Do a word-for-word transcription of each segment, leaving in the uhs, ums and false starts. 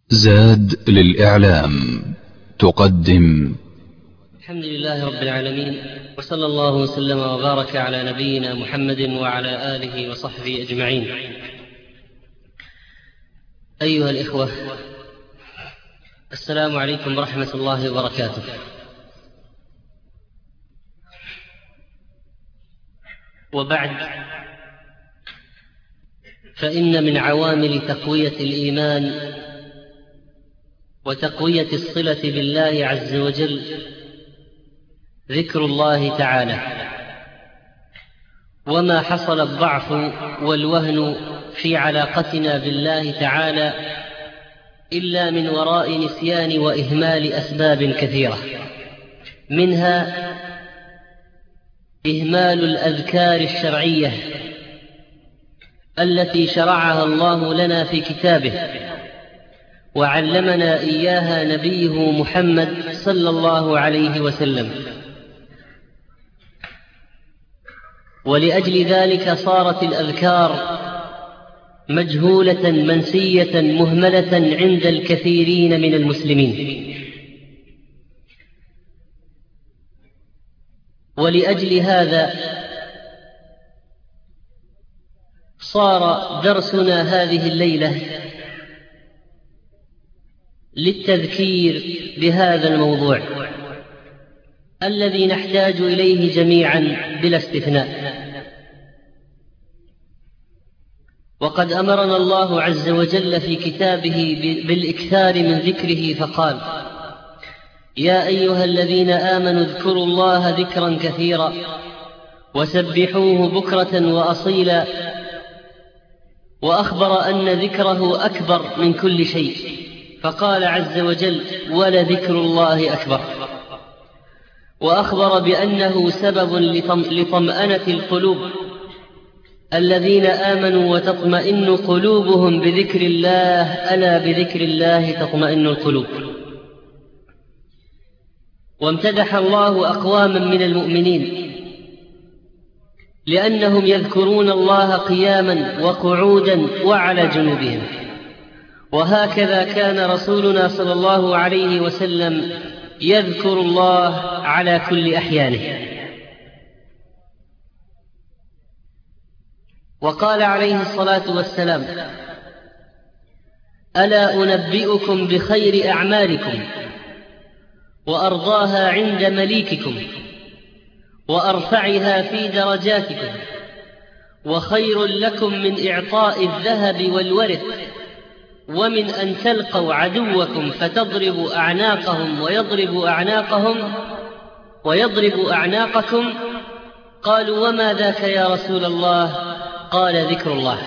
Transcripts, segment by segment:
زاد للإعلام تقدم. الحمد لله رب العالمين، وصلى الله وسلم وبارك على نبينا محمد وعلى آله وصحبه أجمعين. أيها الإخوة، السلام عليكم ورحمة الله وبركاته. وبعد، فإن من عوامل تقوية الإيمان وتقوية الصلة بالله عز وجل ذكر الله تعالى، وما حصل الضعف والوهن في علاقتنا بالله تعالى إلا من وراء نسيان وإهمال أسباب كثيرة، منها إهمال الأذكار الشرعية التي شرعها الله لنا في كتابه وعلمنا إياها نبيه محمد صلى الله عليه وسلم، ولأجل ذلك صارت الأذكار مجهولة منسية مهملة عند الكثيرين من المسلمين. ولأجل هذا صار درسنا هذه الليلة للتذكير بهذا الموضوع الذي نحتاج إليه جميعا بلا استثناء. وقد أمرنا الله عز وجل في كتابه بالإكثار من ذكره فقال: يا أيها الذين آمنوا اذكروا الله ذكرا كثيرا وسبحوه بكرة وأصيلا، وأخبر أن ذكره أكبر من كل شيء، فقال عز وجل: ولذكر الله أكبر. وأخبر بأنه سبب لطمأنة القلوب، الذين آمنوا وتطمئن قلوبهم بذكر الله، ألا بذكر الله تطمئن القلوب. وامتدح الله أقواما من المؤمنين لأنهم يذكرون الله قياما وقعودا وعلى جنوبهم، وهكذا كان رسولنا صلى الله عليه وسلم يذكر الله على كل أحيانه. وقال عليه الصلاة والسلام: ألا أنبئكم بخير أعمالكم وأرضاها عند مليككم وأرفعها في درجاتكم وخير لكم من إعطاء الذهب والورق ومن أن تلقوا عدوكم فتضربوا أعناقهم ويضربوا أعناقهم ويضربوا أعناقكم. قالوا: وما ذاك يا رسول الله؟ قال: ذكر الله.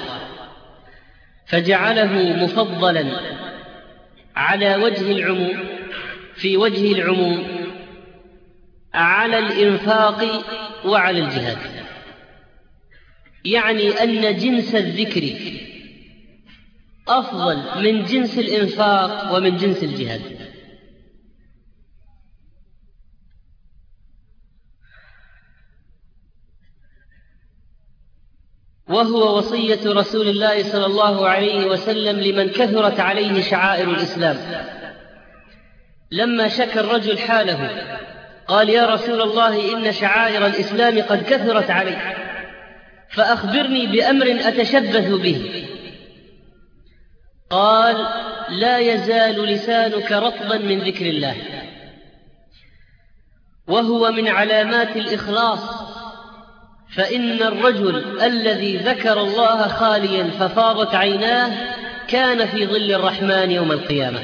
فجعله مفضلا على وجه العموم في وجه العموم على الإنفاق وعلى الجهاد، يعني أن جنس الذكر أفضل من جنس الإنفاق ومن جنس الجهاد. وهو وصية رسول الله صلى الله عليه وسلم لمن كثرت عليه شعائر الإسلام. لما شكى الرجل حاله قال: يا رسول الله، إن شعائر الإسلام قد كثرت علي، فأخبرني بأمر أتشبث به. قال: لا يزال لسانك رطبا من ذكر الله، وهو من علامات الإخلاص، فإن الرجل الذي ذكر الله خاليا ففاضت عيناه كان في ظل الرحمن يوم القيامة.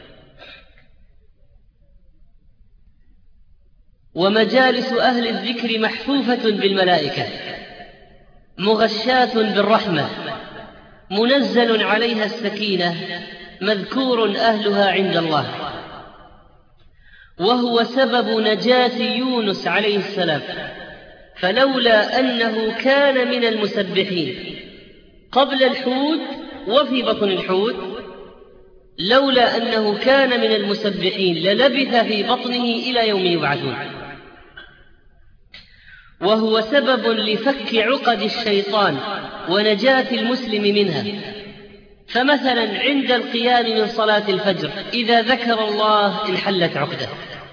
ومجالس أهل الذكر محفوفة بالملائكة مغشاة بالرحمة منزل عليها السكينة، مذكور أهلها عند الله. وهو سبب نجاة يونس عليه السلام، فلولا أنه كان من المسبحين قبل الحوت وفي بطن الحوت، لولا أنه كان من المسبحين للبث في بطنه إلى يوم يبعثون. وهو سبب لفك عقد الشيطان ونجاة المسلم منها، فمثلا عند القيام من صلاة الفجر إذا ذكر الله انحلت عقدة،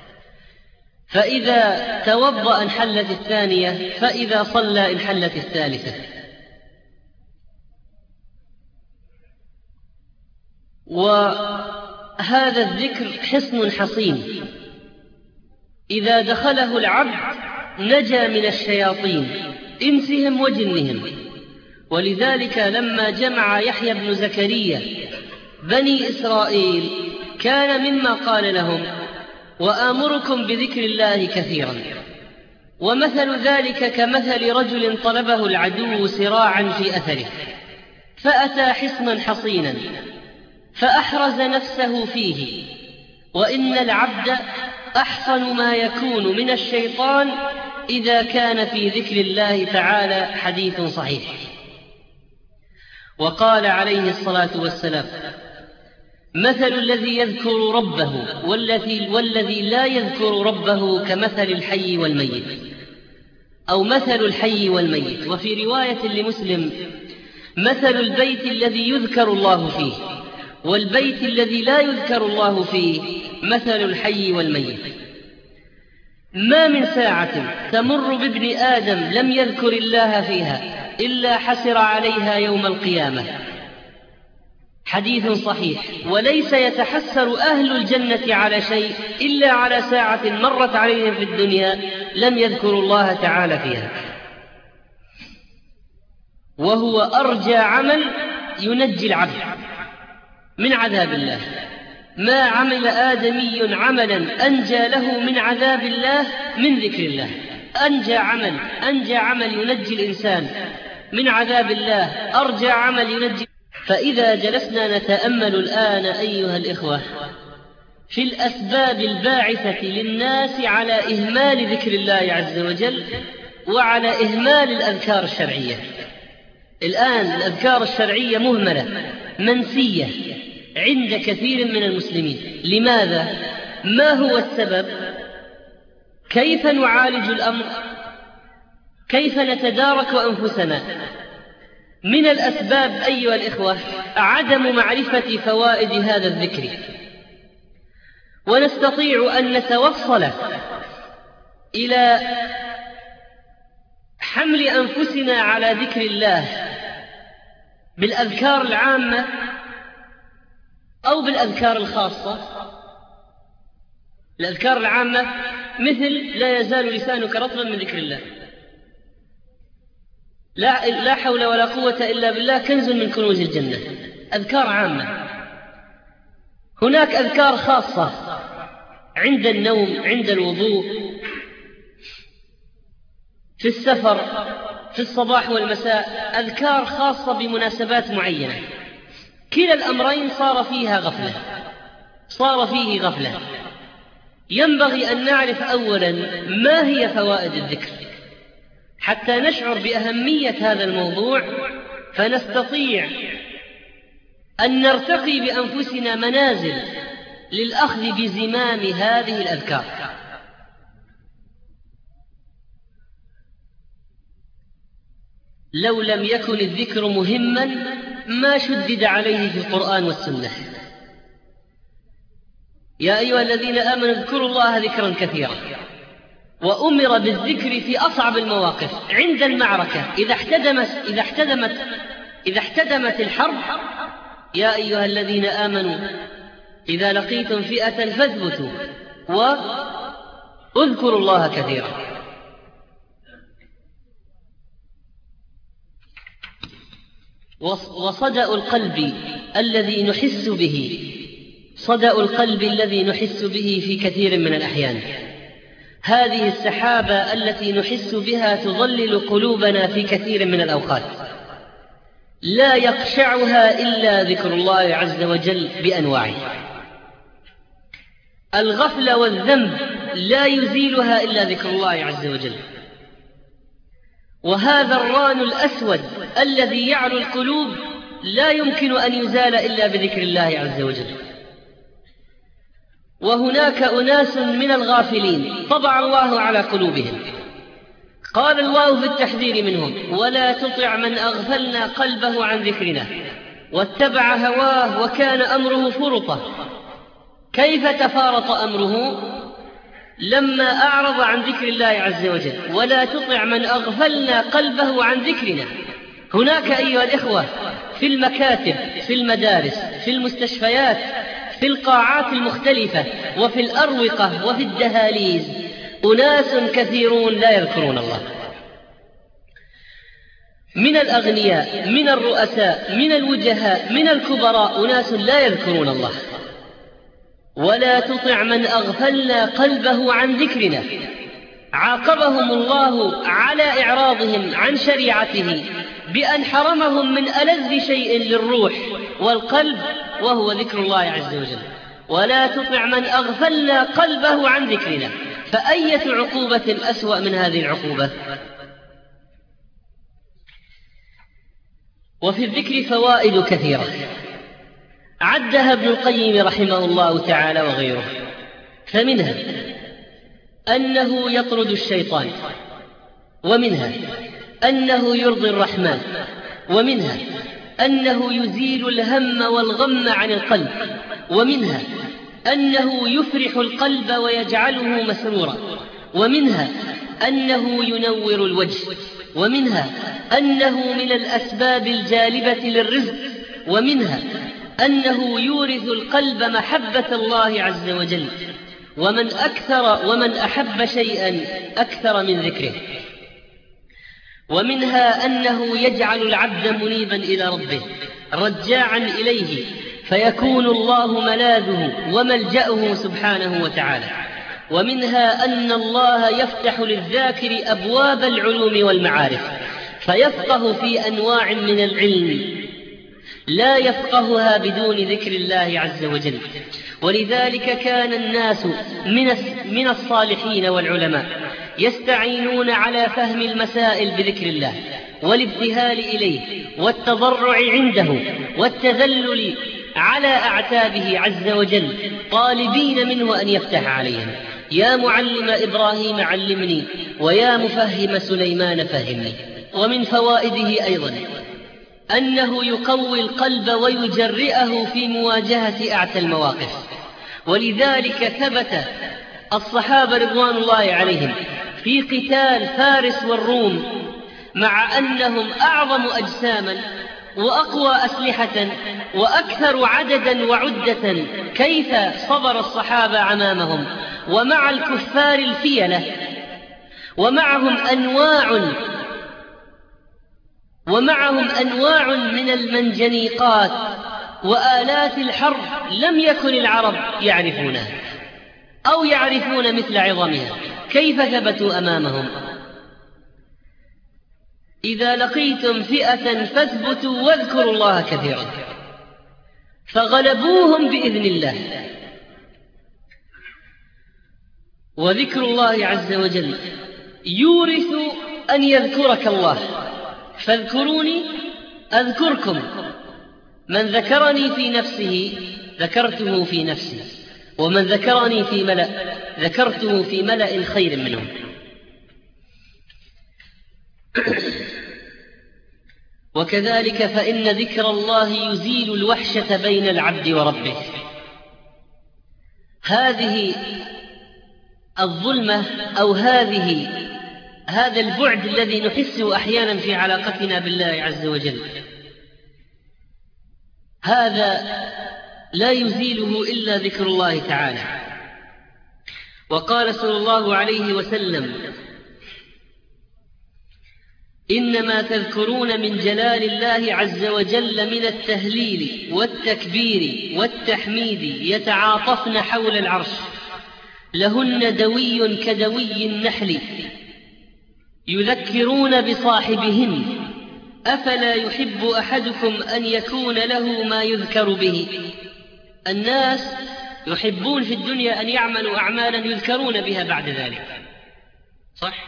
فإذا توضأ انحلت الثانية، فإذا صلى انحلت الثالثة. وهذا الذكر حصن حصين إذا دخله العبد نجا من الشياطين إنسهم وجنهم. ولذلك لما جمع يحيى بن زكريا بني إسرائيل كان مما قال لهم: وآمركم بذكر الله كثيرا. ومثل ذلك كمثل رجل طلبه العدو سراعا في أثره، فأتى حصنا حصينا فأحرز نفسه فيه. وإن العبد أحصن ما يكون من الشيطان إذا كان في ذكر الله تعالى. حديث صحيح. وقال عليه الصلاة والسلام: مثل الذي يذكر ربه والذي, والذي لا يذكر ربه كمثل الحي والميت، أو مثل الحي والميت. وفي رواية لمسلم: مثل البيت الذي يذكر الله فيه والبيت الذي لا يذكر الله فيه مثل الحي والميت. ما من ساعة تمر بابن آدم لم يذكر الله فيها إلا حسر عليها يوم القيامة. حديث صحيح. وليس يتحسر أهل الجنة على شيء إلا على ساعة مرت عليهم في الدنيا لم يذكروا الله تعالى فيها، وهو أرجى عمل ينجي العبد من عذاب الله. ما عمل آدمي عملا أنجى له من عذاب الله من ذكر الله. أنجى عمل أنجى عمل ينجي الإنسان من عذاب الله، أرجى عمل ينجي. فإذا جلسنا نتأمل الآن أيها الإخوة في الأسباب الباعثة للناس على إهمال ذكر الله عز وجل وعلى إهمال الأذكار الشرعية. الآن الأذكار الشرعية مهملة منسية عند كثير من المسلمين. لماذا؟ ما هو السبب؟ كيف نعالج الأمر؟ كيف نتدارك أنفسنا؟ من الأسباب أيها الإخوة عدم معرفة فوائد هذا الذكر. ونستطيع أن نتوصل إلى حمل أنفسنا على ذكر الله بالأذكار العامة أو بالأذكار الخاصة. الأذكار العامة مثل: لا يزال لسانك رطبا من ذكر الله، لا, لا حول ولا قوة إلا بالله كنز من كنوز الجنة. أذكار عامة. هناك أذكار خاصة عند النوم، عند الوضوء، في السفر، في الصباح والمساء، أذكار خاصة بمناسبات معينة. كلا الأمرين صار فيها غفلة صار فيه غفلة. ينبغي أن نعرف أولا ما هي فوائد الذكر حتى نشعر بأهمية هذا الموضوع، فنستطيع أن نرتقي بأنفسنا منازل للأخذ بزمام هذه الأذكار. لو لم يكن الذكر مهما ما شدد عليه في القرآن والسنة. يا أيها الذين آمنوا اذكروا الله ذكرا كثيرا. وأمر بالذكر في أصعب المواقف، عند المعركة، إذا احتدمت إذا احتدمت إذا احتدمت الحرب: يا أيها الذين آمنوا إذا لقيتم فئة فاثبتوا واذكروا الله كثيرا. وصدأ القلب الذي نحس به صدأ القلب الذي نحس به في كثير من الأحيان. هذه السحابة التي نحس بها تظلل قلوبنا في كثير من الأوقات، لا يقشعها إلا ذكر الله عز وجل بأنواعه. الغفلة والذنب لا يزيلها إلا ذكر الله عز وجل. وهذا الران الأسود الذي يعلو القلوب لا يمكن أن يزال إلا بذكر الله عز وجل. وهناك أناس من الغافلين طبع الله على قلوبهم. قال الله في التحذير منهم: ولا تطع من أغفلنا قلبه عن ذكرنا واتبع هواه وكان أمره فرطا. كيف تفارط أمره؟ لما أعرض عن ذكر الله عز وجل. ولا تطع من أغفلنا قلبه عن ذكرنا. هناك أيها الإخوة في المكاتب، في المدارس، في المستشفيات، في القاعات المختلفة، وفي الأروقة، وفي الدهاليز أناس كثيرون لا يذكرون الله، من الأغنياء، من الرؤساء، من الوجهاء، من الكبراء، أناس لا يذكرون الله. ولا تطع من أغفلنا قلبه عن ذكرنا. عاقبهم الله على إعراضهم عن شريعته بأن حرمهم من ألذ شيء للروح والقلب، وهو ذكر الله عز وجل. ولا تطع من أغفلنا قلبه عن ذكرنا. فأية عقوبة أسوأ من هذه العقوبة؟ وفي الذكر فوائد كثيرة عدها ابن القيم رحمه الله تعالى وغيره، فمنها أنه يطرد الشيطان، ومنها أنه يرضي الرحمن، ومنها أنه يزيل الهم والغم عن القلب، ومنها أنه يفرح القلب ويجعله مسرورا، ومنها أنه ينور الوجه، ومنها أنه من الأسباب الجالبة للرزق، ومنها أنه يورث القلب محبة الله عز وجل. ومن أكثر ومن أحب شيئا أكثر من ذكره. ومنها أنه يجعل العبد منيبا إلى ربه رجاعا إليه، فيكون الله ملاذه وملجأه سبحانه وتعالى. ومنها أن الله يفتح للذاكر أبواب العلوم والمعارف، فيفقه في أنواع من العلم لا يفقهها بدون ذكر الله عز وجل. ولذلك كان الناس من الصالحين والعلماء يستعينون على فهم المسائل بذكر الله والابتهال إليه والتضرع عنده والتذلل على أعتابه عز وجل، طالبين منه أن يفتح عليهم. يا معلم إبراهيم علمني، ويا مفهم سليمان فهمني. ومن فوائده أيضا أنه يقوي القلب ويجرئه في مواجهة أعتى المواقف. ولذلك ثبت الصحابة رضوان الله عليهم في قتال فارس والروم، مع أنهم أعظم أجساما وأقوى أسلحة وأكثر عددا وعدة، كيف صبر الصحابة أمامهم ومع الكفار الفيلة، ومعهم أنواع ومعهم أنواع من المنجنيقات وآلات الحرب لم يكن العرب يعرفونها أو يعرفون مثل عظمها. كيف ثبتوا أمامهم؟ إذا لقيتم فئة فاثبتوا واذكروا الله كثيرا، فغلبوهم بإذن الله. وذكر الله عز وجل يورث أن يذكرك الله. فاذكروني أذكركم. من ذكرني في نفسه ذكرته في نفسي، ومن ذكرني في ملأ ذكرته في ملأ خير منهم. وكذلك فإن ذكر الله يزيل الوحشة بين العبد وربه. هذه الظلمة أو هذه هذا البعد الذي نحسه أحيانا في علاقتنا بالله عز وجل، هذا لا يزيله إلا ذكر الله تعالى. وقال صلى الله عليه وسلم: إنما تذكرون من جلال الله عز وجل من التهليل والتكبير والتحميد يتعاطفن حول العرش، لهن دوي كدوي النحل يذكرون بصاحبهن، أفلا يحب أحدكم أن يكون له ما يذكر به. الناس يحبون في الدنيا أن يعملوا أعمالا يذكرون بها بعد ذلك، صح؟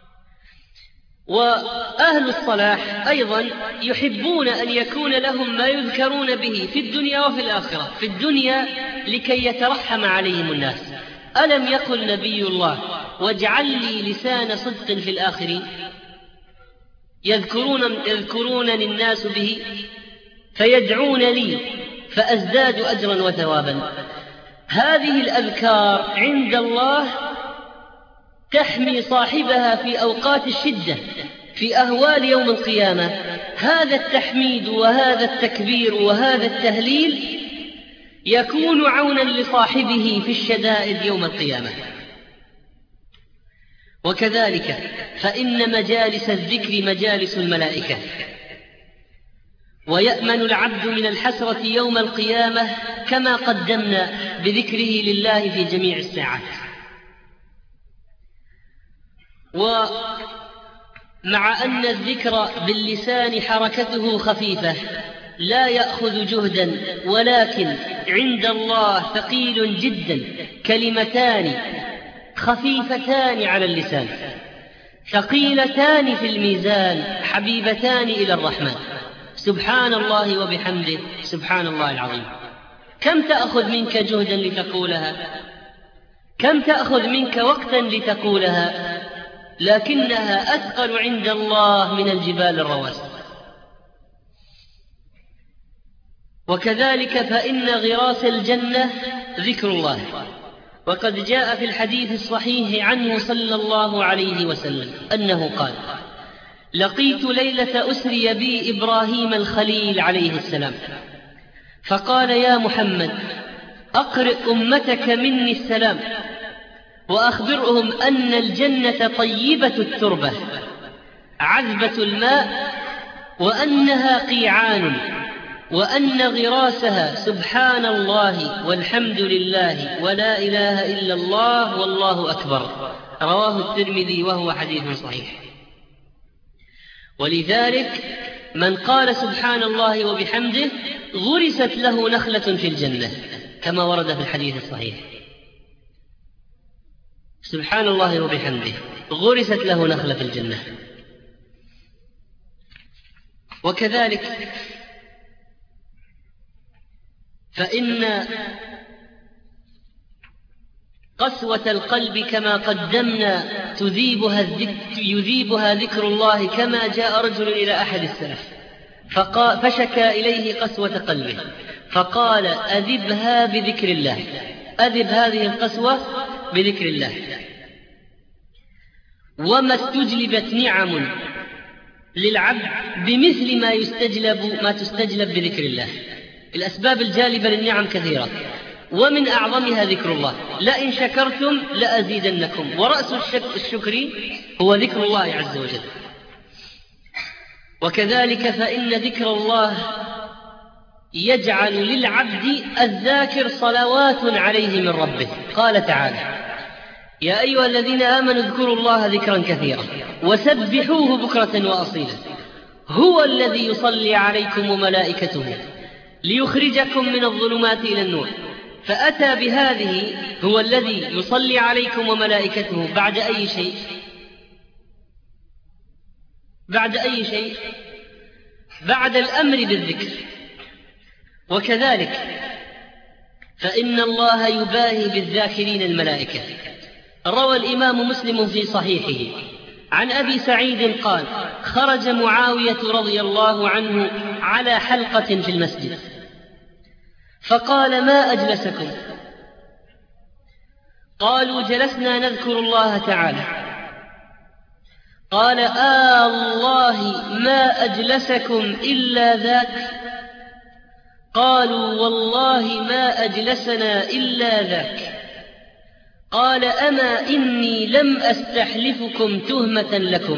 وأهل الصلاح أيضا يحبون أن يكون لهم ما يذكرون به في الدنيا وفي الآخرة. في الدنيا لكي يترحم عليهم الناس. ألم يقل نبي الله: واجعل لي لسان صدق في الآخرين؟ يذكرون يذكرونني الناس به. فيدعون لي فأزداد أجرا وثوابا. هذه الأذكار عند الله تحمي صاحبها في أوقات الشدة في أهوال يوم القيامة. هذا التحميد وهذا التكبير وهذا التهليل يكون عونا لصاحبه في الشدائد يوم القيامة. وكذلك فإن مجالس الذكر مجالس الملائكة، ويأمن العبد من الحسرة يوم القيامة كما قدمنا بذكره لله في جميع الساعات. ومع أن الذكر باللسان حركته خفيفة لا يأخذ جهدا، ولكن عند الله ثقيل جدا، كلمتان خفيفتان على اللسان ثقيلتان في الميزان حبيبتان إلى الرحمن. سبحان الله وبحمده سبحان الله العظيم. كم تأخذ منك جهدا لتقولها؟ كم تأخذ منك وقتا لتقولها؟ لكنها أثقل عند الله من الجبال الرواسي. وكذلك فإن غراس الجنة ذكر الله، وقد جاء في الحديث الصحيح عنه صلى الله عليه وسلم أنه قال: لقيت ليلة أسري بي إبراهيم الخليل عليه السلام، فقال: يا محمد أقرئ أمتك مني السلام، وأخبرهم أن الجنة طيبة التربة عذبة الماء، وأنها قيعان، وأن غراسها سبحان الله والحمد لله ولا إله إلا الله والله أكبر. رواه الترمذي وهو حديث صحيح. ولذلك من قال سبحان الله وبحمده غرست له نخلة في الجنة كما ورد في الحديث الصحيح. سبحان الله وبحمده غرست له نخلة في الجنة. وكذلك فإن قسوة القلب كما قدمنا تذيبها يذيبها ذكر الله، كما جاء رجل إلى أحد السلف فشكى إليه قسوة قلبه فقال: أذبها بذكر الله، أذب هذه القسوة بذكر الله. وما استجلبت نعم للعبد بمثل ما يستجلب ما تستجلب بذكر الله. الأسباب الجالبة للنعم كثيرة، ومن أعظمها ذكر الله. لئن شكرتم لأزيدنكم، ورأس الشكر هو ذكر الله عز وجل. وكذلك فإن ذكر الله يجعل للعبد الذاكر صلوات عليه من ربه. قال تعالى: يا أيها الذين آمنوا اذكروا الله ذكرا كثيرا وسبحوه بكرة وأصيلا هو الذي يصلي عليكم وملائكته ليخرجكم من الظلمات إلى النور. فأتى بهذه هو الذي يصلي عليكم وملائكته بعد أي شيء؟ بعد أي شيء؟ بعد الأمر بالذكر. وكذلك فإن الله يباهي بالذاكرين الملائكة. روى الإمام مسلم في صحيحه عن أبي سعيد قال: خرج معاوية رضي الله عنه على حلقة في المسجد فقال: ما أجلسكم؟ قالوا: جلسنا نذكر الله تعالى. قال: آه الله ما أجلسكم إلا ذاك؟ قالوا: والله ما أجلسنا إلا ذاك. قال: أما إني لم أستحلفكم تهمة لكم،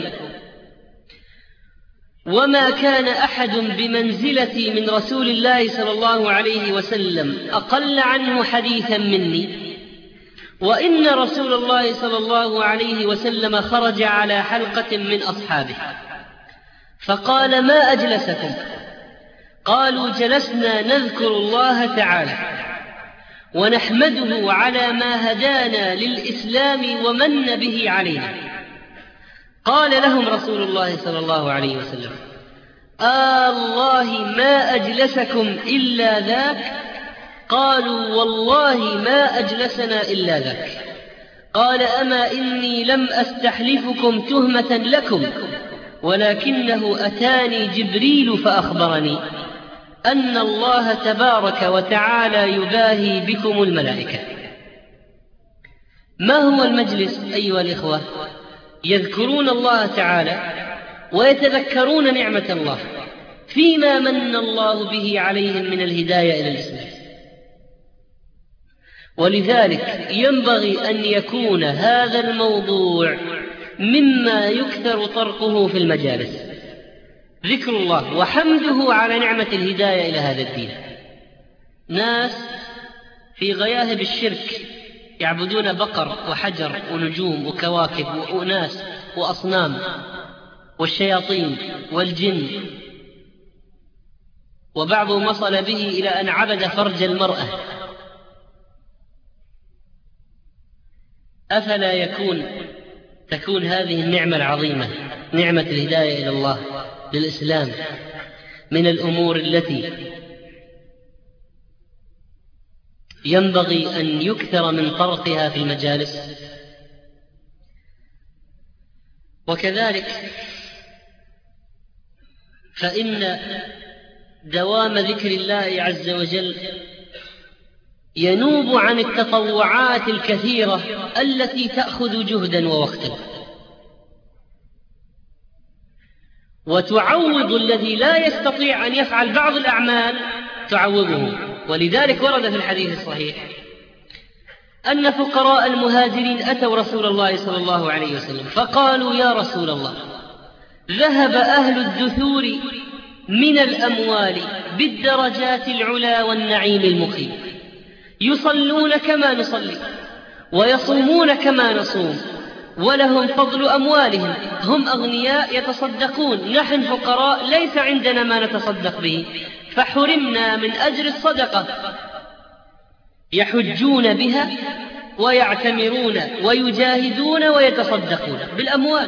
وما كان أحد بمنزلتي من رسول الله صلى الله عليه وسلم أقل عنه حديثا مني، وإن رسول الله صلى الله عليه وسلم خرج على حلقة من أصحابه فقال: ما أجلسكم؟ قالوا: جلسنا نذكر الله تعالى ونحمده على ما هدانا للإسلام ومن به علينا. قال لهم رسول الله صلى الله عليه وسلم: آه الله ما أجلسكم إلا ذاك؟ قالوا: والله ما أجلسنا إلا ذاك. قال: أما إني لم أستحلفكم تهمة لكم، ولكنه أتاني جبريل فأخبرني أن الله تبارك وتعالى يباهي بكم الملائكة. ما هو المجلس أيها الإخوة؟ يذكرون الله تعالى ويتذكرون نعمة الله فيما من الله به عليهم من الهداية إلى الإسلام. ولذلك ينبغي أن يكون هذا الموضوع مما يكثر طرقه في المجالس، ذكر الله وحمده على نعمة الهداية إلى هذا الدين. ناس في غياهب الشرك يعبدون بقر وحجر ونجوم وكواكب وأناس وأصنام والشياطين والجن، وبعضهم وصل به إلى أن عبد فرج المرأة. أفلا يكون تكون هذه النعمة العظيمة، نعمة الهداية إلى الله للإسلام، من الأمور التي ينبغي أن يكثر من طرقها في المجالس؟ وكذلك فإن دوام ذكر الله عز وجل ينوب عن التطوعات الكثيرة التي تأخذ جهدا ووقتا، وتعوض الذي لا يستطيع أن يفعل بعض الأعمال، تعوضه. ولذلك ورد في الحديث الصحيح أن فقراء المهاجرين أتوا رسول الله صلى الله عليه وسلم فقالوا: يا رسول الله، ذهب أهل الدثور من الأموال بالدرجات العلا والنعيم المقيم، يصلون كما نصلي ويصومون كما نصوم، ولهم فضل أموالهم، هم أغنياء يتصدقون، نحن فقراء ليس عندنا ما نتصدق به، فحرمنا من أجر الصدقة. يحجون بها ويعتمرون ويجاهدون ويتصدقون بالأموال.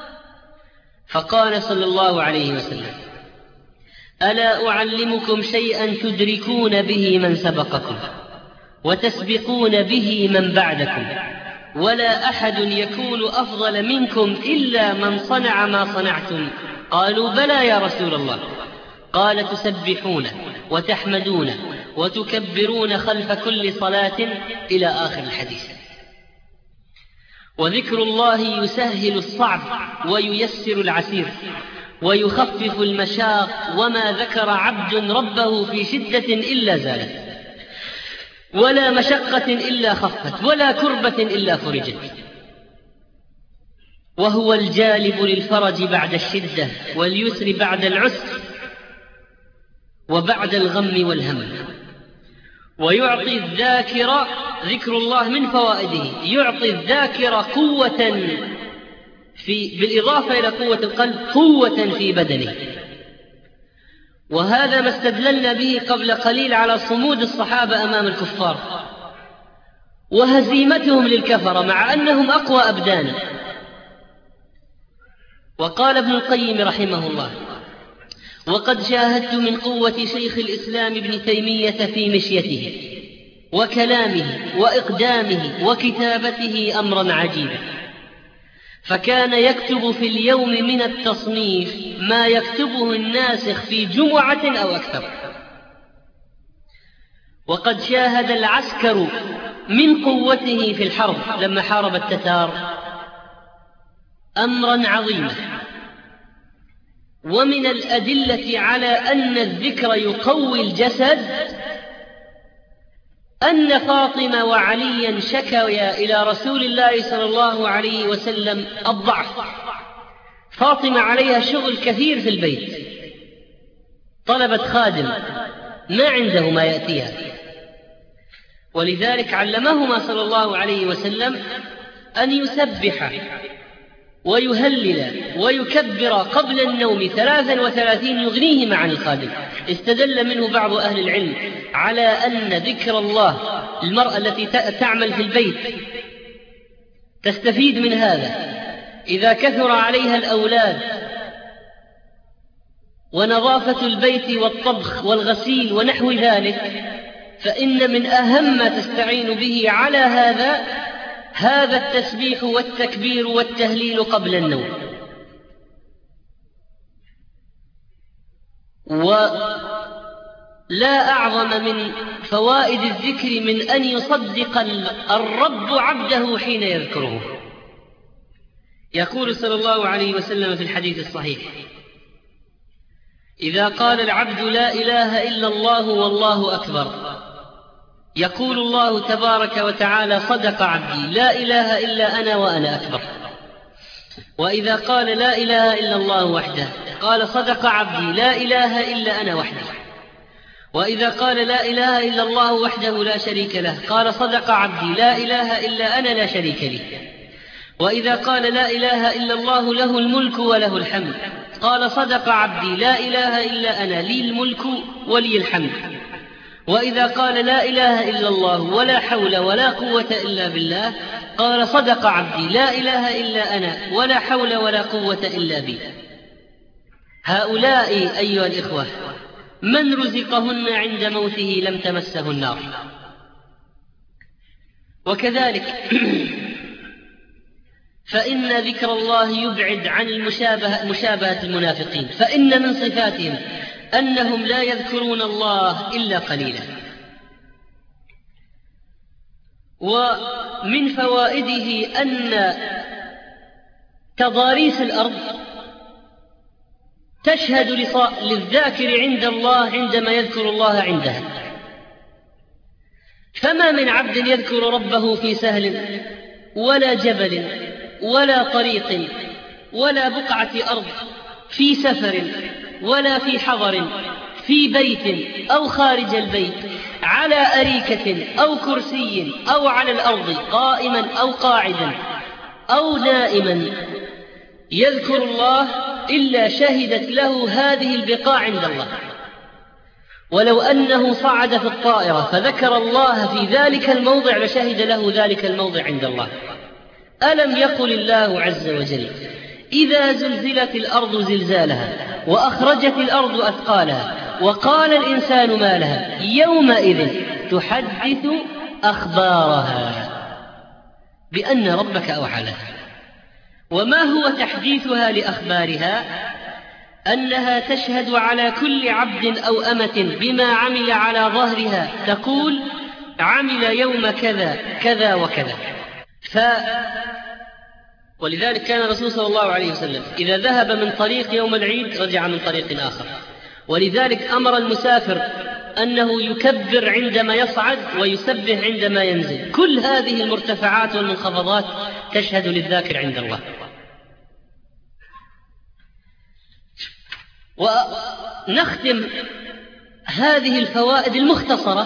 فقال صلى الله عليه وسلم: ألا أعلمكم شيئا تدركون به من سبقكم وتسبقون به من بعدكم، ولا أحد يكون أفضل منكم إلا من صنع ما صنعتم؟ قالوا: بلى يا رسول الله. قال: تسبحون وتحمدون وتكبرون خلف كل صلاة، إلى آخر الحديث. وذكر الله يسهل الصعب وييسر العسير ويخفف المشاق، وما ذكر عبد ربه في شدة إلا زالت، ولا مشقة إلا خفت، ولا كربة إلا فرجت، وهو الجالب للفرج بعد الشدة واليسر بعد العسر وبعد الغم والهم. ويعطي الذاكر، ذكر الله من فوائده، يعطي الذاكر قوة في بالإضافة إلى قوة القلب قوة في بدنه. وهذا ما استدللنا به قبل قليل على صمود الصحابة أمام الكفار وهزيمتهم للكفرة مع أنهم أقوى أبدانا. وقال ابن القيم رحمه الله: وقد شاهدت من قوة شيخ الإسلام ابن تيمية في مشيته وكلامه وإقدامه وكتابته أمرا عجيبا، فكان يكتب في اليوم من التصنيف ما يكتبه الناسخ في جمعة أو أكثر. وقد شاهد العسكر من قوته في الحرب لما حارب التتار أمرا عظيما. ومن الأدلة على أن الذكر يقوي الجسد أن فاطمة وعليا شكويا إلى رسول الله صلى الله عليه وسلم الضعف. فاطمة عليها شغل كثير في البيت، طلبت خادم ما عنده ما يأتيها، ولذلك علمهما صلى الله عليه وسلم أن يسبح ويهلل ويكبر قبل النوم ثلاثا وثلاثين يغنيهما عن الخادم. استدل منه بعض أهل العلم على أن ذكر الله، المرأة التي تعمل في البيت تستفيد من هذا، إذا كثر عليها الأولاد ونظافة البيت والطبخ والغسيل ونحو ذلك، فإن من أهم ما تستعين به على هذا هذا التسبيح والتكبير والتهليل قبل النوم. لا أعظم من فوائد الذكر من أن يصدق الرب عبده حين يذكره. يقول صلى الله عليه وسلم في الحديث الصحيح: إذا قال العبد لا إله إلا الله والله أكبر، يقول الله تبارك وتعالى: صدق عبدي، لا إله إلا أنا وأنا أكبر. وإذا قال لا إله إلا الله وحده، قال: صدق عبدي، لا إله إلا أنا وحدي. وإذا قال لا إله إلا الله وحده لا شريك له، قال: صدق عبدي، لا إله إلا أنا لا شريك لي. وإذا قال لا إله إلا الله له الملك وله الحمد، قال: صدق عبدي، لا إله إلا أنا لي الملك ولي الحمد. وإذا قال لا إله إلا الله ولا حول ولا قوة إلا بالله، قال: صدق عبدي، لا إله إلا أنا ولا حول ولا قوة إلا بي. هؤلاء أيها الإخوة من رزقهن عند موته لم تمسه النار. وكذلك فإن ذكر الله يبعد عن المشابهة مشابهة المنافقين، فإن من صفاتهم أنهم لا يذكرون الله إلا قليلا. ومن فوائده أن تضاريس الأرض تشهد للذاكر عند الله عندما يذكر الله عندها. فما من عبد يذكر ربه في سهل ولا جبل ولا طريق ولا بقعة أرض، في سفر ولا في حضر، في بيت أو خارج البيت، على أريكة أو كرسي أو على الأرض، قائما أو قاعدا أو نائما، يذكر الله إلا شهدت له هذه البقاع عند الله. ولو أنه صعد في الطائرة فذكر الله في ذلك الموضع لشهد له ذلك الموضع عند الله. ألم يقل الله عز وجل: إذا زلزلت الأرض زلزالها وأخرجت الأرض أثقالها وقال الإنسان ما لها يومئذ تحدث أخبارها بأن ربك أوحى لها. وما هو تحديثها لأخبارها؟ أنها تشهد على كل عبد أو أمة بما عمل على ظهرها، تقول: عمل يوم كذا كذا وكذا. ف... ولذلك كان الرسول صلى الله عليه وسلم إذا ذهب من طريق يوم العيد رجع من طريق آخر. ولذلك أمر المسافر أنه يكبر عندما يصعد ويسبح عندما ينزل. كل هذه المرتفعات والمنخفضات تشهد للذاكر عند الله. ونختم هذه الفوائد المختصرة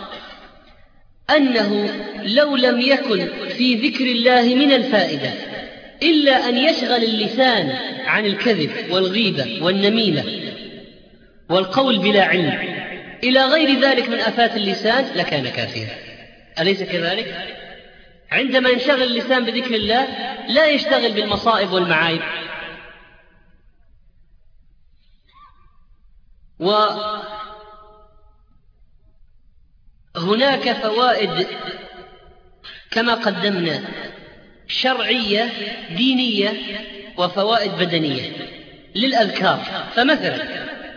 أنه لو لم يكن في ذكر الله من الفائدة إلا أن يشغل اللسان عن الكذب والغيبة والنميمة والقول بلا علم إلى غير ذلك من آفات اللسان لكان كافيا. أليس كذلك؟ عندما ينشغل اللسان بذكر الله لا يشتغل بالمصائب والمعايب. وهناك فوائد كما قدمنا شرعية دينية وفوائد بدنية للأذكار. فمثلا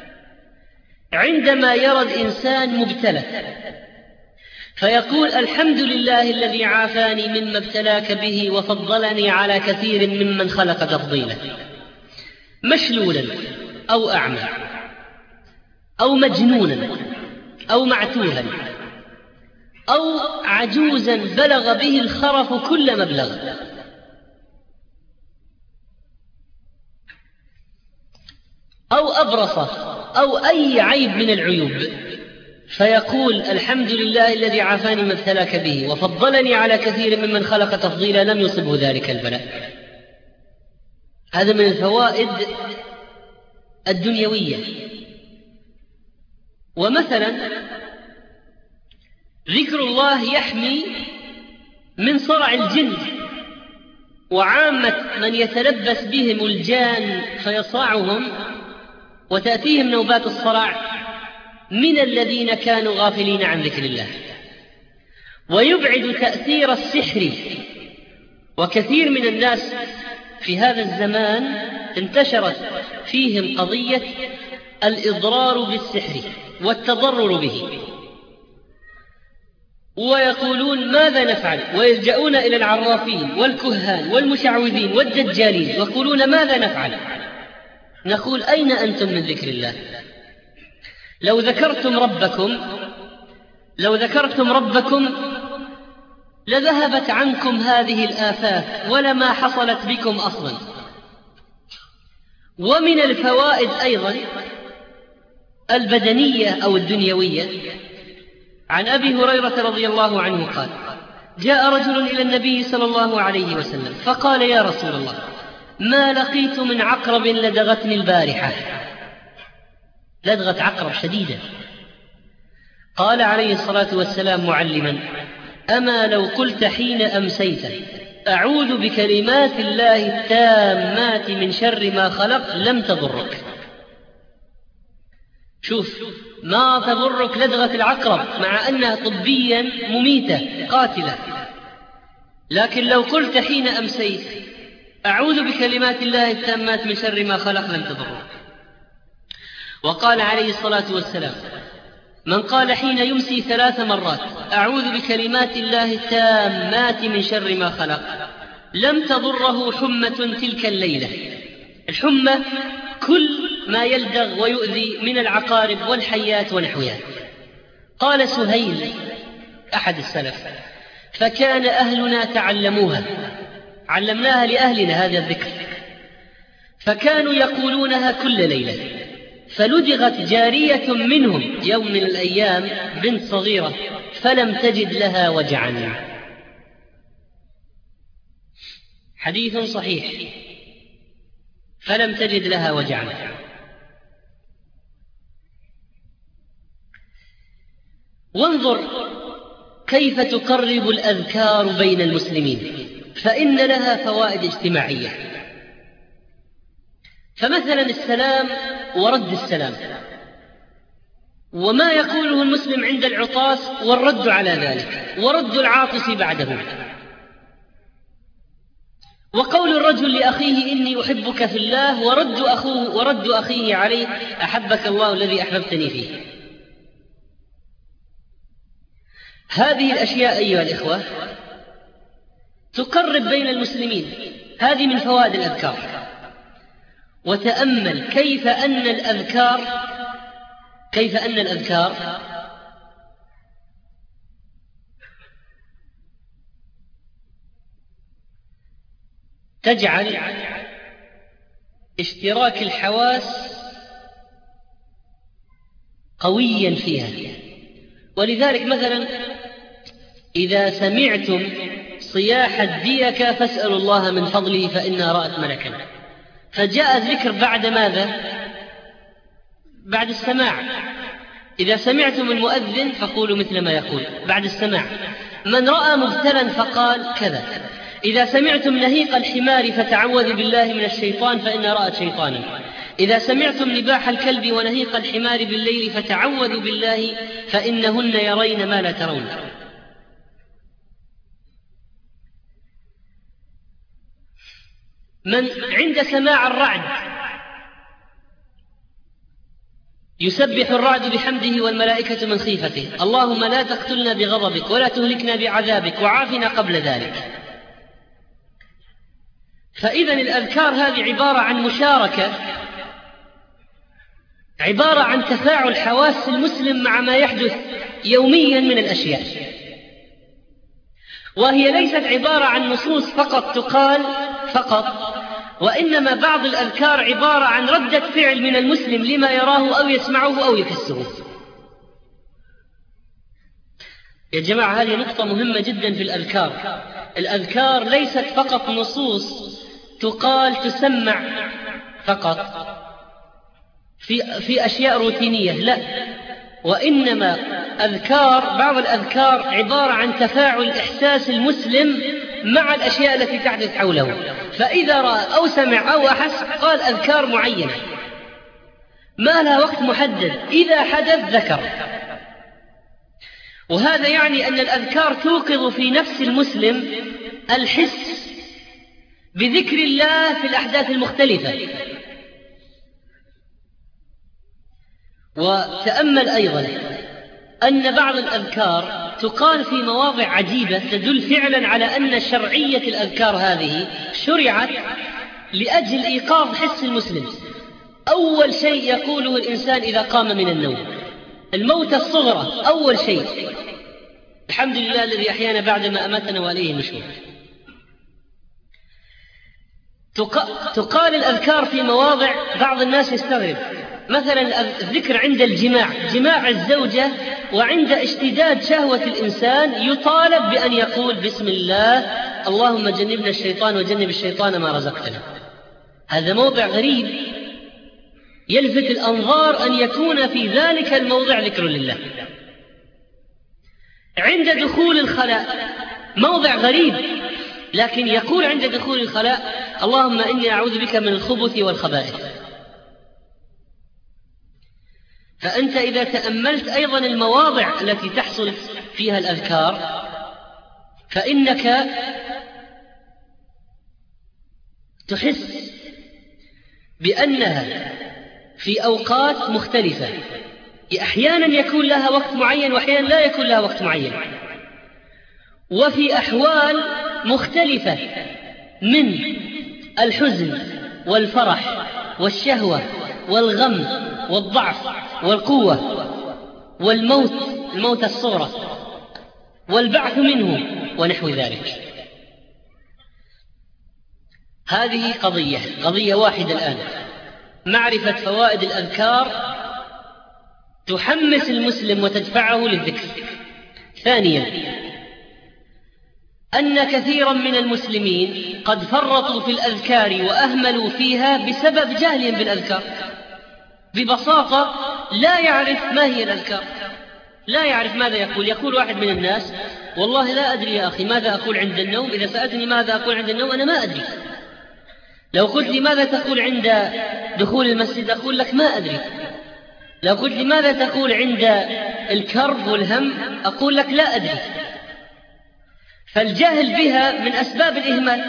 عندما يرى الإنسان مبتلى فيقول: الحمد لله الذي عافاني مما ابتلاك به وفضلني على كثير ممن خلق تفضيلا. مشلولا أو أعمى أو مجنونا أو معتوها أو عجوزا بلغ به الخرف كل مبلغ، أو أبرص أو أي عيب من العيوب، فيقول: الحمد لله الذي عافاني ما ابتلاك به وفضلني على كثير ممن خلق تفضيلا لم يصبه ذلك البلاء. هذا من الفوائد الدنيوية. ومثلا ذكر الله يحمي من صرع الجن، وعامة من يتلبس بهم الجان فيصرعهم وتأتيهم نوبات الصرع من الذين كانوا غافلين عن ذكر الله. ويبعد تأثير السحر. وكثير من الناس في هذا الزمان انتشرت فيهم قضية الإضرار بالسحر، والتضرر به، ويقولون ماذا نفعل، ويلجؤون إلى العرافين والكهان والمشعوذين والدجالين ويقولون ماذا نفعل. نقول أين أنتم من ذكر الله؟ لو ذكرتم ربكم لو ذكرتم ربكم لذهبت عنكم هذه الآفات ولما حصلت بكم أصلا. ومن الفوائد أيضا البدنية أو الدنيوية، عن أبي هريرة رضي الله عنه قال: جاء رجل إلى النبي صلى الله عليه وسلم فقال: يا رسول الله، ما لقيت من عقرب لدغتني البارحة. لدغت عقرب شديدة. قال عليه الصلاة والسلام معلما: أما لو قلت حين أمسيت أعوذ بكلمات الله التامات من شر ما خلق لم تضرك. شوف، ما تضرك لدغة العقرب مع أنها طبيا مميتة قاتلة، لكن لو قلت حين أمسيت أعوذ بكلمات الله التامات من شر ما خلق لم تضرك. وقال عليه الصلاة والسلام: من قال حين يمسي ثلاث مرات أعوذ بكلمات الله التامات من شر ما خلق لم تضره حمة تلك الليلة. الحمى كل ما يلدغ ويؤذي من العقارب والحيات ونحوها. قال سهيل أحد السلف: فكان أهلنا تعلموها، علمناها لأهلنا هذا الذكر، فكانوا يقولونها كل ليلة. فلدغت جارية منهم يوم من الأيام بنت صغيرة فلم تجد لها وجعا. حديث صحيح، فلم تجد لها وجعا. وانظر كيف تقرب الأذكار بين المسلمين، فإن لها فوائد اجتماعية. فمثلا السلام ورد السلام، وما يقوله المسلم عند العطاس والرد على ذلك، ورد العاطس بعده، وقول الرجل لأخيه إني أحبك في الله، ورد أخوه ورد أخيه عليه أحبك الله الذي أحببتني فيه. هذه الأشياء أيها الإخوة تقرب بين المسلمين، هذه من فوائد الأذكار. وتأمل كيف أن الأذكار كيف أن الأذكار تجعل اشتراك الحواس قويا فيها. ولذلك مثلا إذا سمعتم صياح الديكة فاسألوا الله من فضله فإنها رأت ملكا، فجاء الذكر بعد ماذا؟ بعد السماع. إذا سمعتم المؤذن فقولوا مثل ما يقول بعد السماع. من رأى مبتلا فقال كذا. إذا سمعتم نهيق الحمار فتعوذوا بالله من الشيطان فإنها رأت شيطانا. إذا سمعتم نباح الكلب ونهيق الحمار بالليل فتعوذوا بالله فإنهن يرين ما لا ترون. من عند سماع الرعد يسبح الرعد بحمده والملائكة من خيفته، اللهم لا تقتلنا بغضبك ولا تهلكنا بعذابك وعافنا قبل ذلك. فإذا الأذكار هذه عبارة عن مشاركة، عبارة عن تفاعل حواس المسلم مع ما يحدث يوميا من الأشياء، وهي ليست عبارة عن نصوص فقط تقال فقط، وإنما بعض الأذكار عبارة عن ردة فعل من المسلم لما يراه أو يسمعه أو يحسه. يا جماعة هذه نقطة مهمة جدا في الأذكار. الأذكار ليست فقط نصوص تقال تسمع فقط في, في أشياء روتينية، لا، وإنما أذكار، بعض الأذكار عبارة عن تفاعل إحساس المسلم مع الأشياء التي تحدث حوله، فإذا رأى أو سمع أو أحس قال أذكار معينة ما لها وقت محدد، إذا حدث ذكر. وهذا يعني أن الأذكار توقظ في نفس المسلم الحس بذكر الله في الأحداث المختلفة. وتأمل أيضا أن بعض الأذكار تقال في مواضع عجيبة تدل فعلا على أن شرعية الأذكار هذه شرعت لأجل إيقاظ حس المسلم. أول شيء يقوله الإنسان إذا قام من النوم، الموت الصغرى أول شيء، الحمد لله الذي أحيانا بعدما أماتنا وإليه النشور. تقال الأذكار في مواضع بعض الناس يستغرب، مثلا الذكر عند الجماع، جماع الزوجة، وعند اشتداد شهوة الإنسان يطالب بأن يقول بسم الله اللهم جنبنا الشيطان وجنب الشيطان ما رزقتنا. هذا موضع غريب يلفت الأنظار أن يكون في ذلك الموضع ذكر لله. عند دخول الخلاء موضع غريب، لكن يقول عند دخول الخلاء اللهم إني أعوذ بك من الخبث والخبائث. فأنت إذا تأملت أيضا المواضع التي تحصل فيها الأذكار فإنك تحس بأنها في أوقات مختلفة، أحيانا يكون لها وقت معين وأحيانا لا يكون لها وقت معين، وفي أحوال مختلفة من الحزن والفرح والشهوة والغم والضعف والقوة والموت، الموت الصغرى والبعث منه ونحو ذلك. هذه قضية قضية واحدة الآن، معرفة فوائد الأذكار تحمس المسلم وتدفعه للذكر. ثانيا أن كثيرا من المسلمين قد فرطوا في الأذكار وأهملوا فيها بسبب جهلهم بالأذكار. ببساطة لا يعرف ما هي الأذكار، لا يعرف ماذا يقول. يقول واحد من الناس والله لا أدري يا أخي ماذا أقول عند النوم، إذا سألتني ماذا أقول عند النوم أنا ما أدري. لو قلت لي ماذا تقول عند دخول المسجد أقول لك ما أدري. لو قلت لي ماذا تقول عند الكرب والهم أقول لك لا أدري. فالجهل بها من أسباب الإهمال،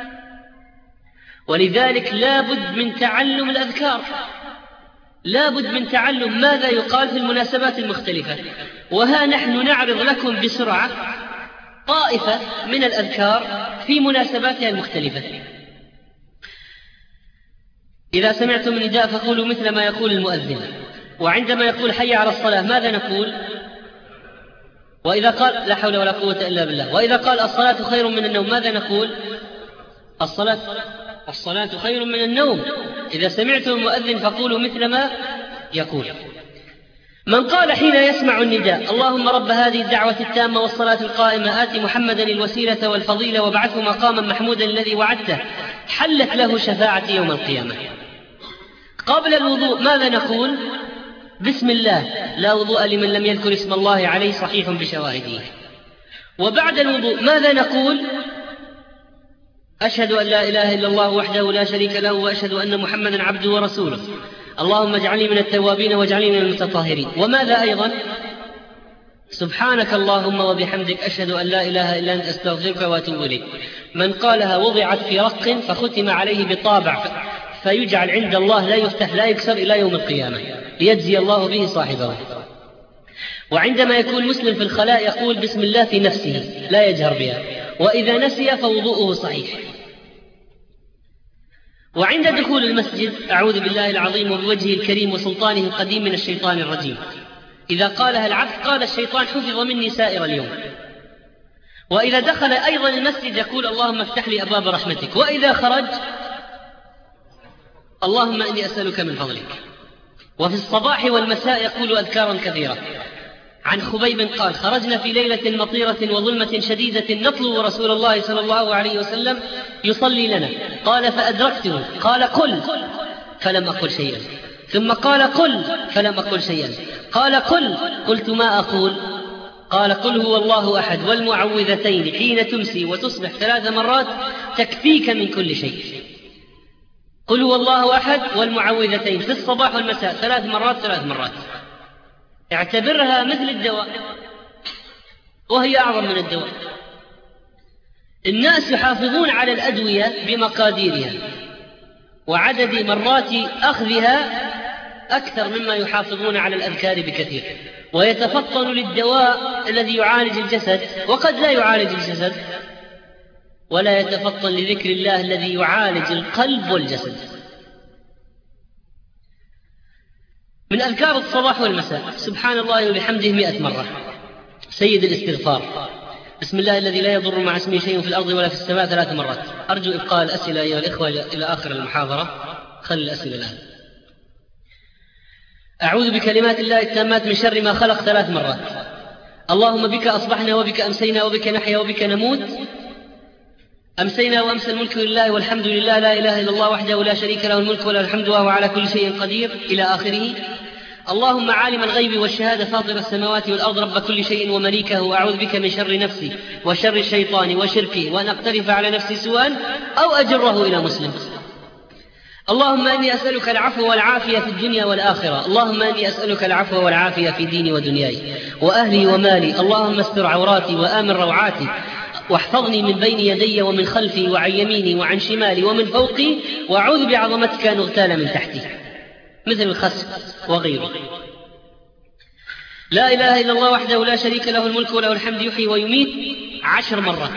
ولذلك لا بد من تعلم الأذكار، لا بد من تعلم ماذا يقال في المناسبات المختلفة. وها نحن نعرض لكم بسرعة طائفة من الأذكار في مناسباتها المختلفة. إذا سمعتم النداء فقولوا مثل ما يقول المؤذن، وعندما يقول حي على الصلاة ماذا نقول؟ وإذا قال لا حول ولا قوة إلا بالله. وإذا قال الصلاة خير من النوم ماذا نقول؟ الصلاة الصلاة خير من النوم. إذا سمعتم المؤذن فقولوا مثل ما يقول. من قال حين يسمع النداء اللهم رب هذه الدعوة التامة والصلاة القائمة آت محمدا الوسيلة والفضيلة وابعثه مقاما محمودا الذي وعدته حلت له شفاعة يوم القيامة. قبل الوضوء ماذا نقول؟ بسم الله لا وضوء لمن لم يذكر اسم الله عليه صحيح بشواهده. وبعد الوضوء ماذا نقول؟ أشهد أن لا إله إلا الله وحده لا شريك له وأشهد أن محمدا عبده ورسوله اللهم اجعلني من التوابين واجعلني من المتطهرين. وماذا أيضا؟ سبحانك اللهم وبحمدك أشهد أن لا إله إلا أنت أستغفرك وأتوب إليك. من قالها وضعت في رق فختم عليه بطابع فيجعل عند الله لا يفتح لا يكسر إلى يوم القيامة ليجزي الله به صاحبه. وعندما يكون مسلم في الخلاء يقول بسم الله في نفسه لا يجهر بها، وإذا نسي فوضوءه صحيح. وعند دخول المسجد أعوذ بالله العظيم وبوجهه الكريم وسلطانه القديم من الشيطان الرجيم. إذا قالها العبد قال الشيطان حفظ مني سائر اليوم. وإذا دخل أيضا المسجد يقول اللهم افتح لي أبواب رحمتك. وإذا خرج اللهم إني أسألك من فضلك. وفي الصباح والمساء يقول أذكارا كثيرة. عن خبيب قال خرجنا في ليلة مطيرة وظلمة شديدة نطلب رسول الله صلى الله عليه وسلم يصلي لنا، قال فأدركته قال قل فلم أقل شيئا، ثم قال قل فلم أقل شيئا، قال قل قلت ما أقول، قال قل هو الله أحد والمعوذتين حين تمسي وتصبح ثلاث مرات تكفيك من كل شيء. قل هو الله أحد والمعوذتين في الصباح والمساء ثلاث مرات ثلاث مرات. اعتبرها مثل الدواء وهي أعظم من الدواء. الناس يحافظون على الأدوية بمقاديرها وعدد مرات أخذها أكثر مما يحافظون على الأذكار بكثير، ويتفطن للدواء الذي يعالج الجسد وقد لا يعالج الجسد، ولا يتفطن لذكر الله الذي يعالج القلب والجسد. من أذكار الصباح والمساء سبحان الله وبحمده مئة مرة، سيد الاستغفار بسم الله الذي لا يضر مع اسمه شيء في الأرض ولا في السماء ثلاث مرات. أرجو إبقاء الأسئلة أيها الإخوة إلى آخر المحاضرة، خلي الأسئلة الآن. أعوذ بكلمات الله التامات من شر ما خلق ثلاث مرات. اللهم بك أصبحنا وبك أمسينا وبك نحيا وبك نموت. أمسينا وأمسى الملك لله والحمد لله لا إله إلا الله وحده لا شريك له الملك وله الحمد وهو على كل شيء قدير إلى آخره. اللهم عالم الغيب والشهادة فاطر السماوات والأرض رب كل شيء ومليكه، أعوذ بك من شر نفسي وشر الشيطان وشركه وأن أقترف على نفسي سوءا أو أجره إلى مسلم. اللهم إني أسألك العفو والعافية في الدنيا والآخرة. اللهم إني أسألك العفو والعافية في ديني ودنياي وأهلي ومالي. اللهم استر عوراتي وآمن روعاتي واحفظني من بين يدي ومن خلفي وعن يميني وعن شمالي ومن فوقي، وأعوذ بعظمتك أن أغتال من تحتي، مثل الخسف وغيره. لا إله إلا الله وحده لا شريك له الملك وله الحمد يحيي ويميت عشر مرات.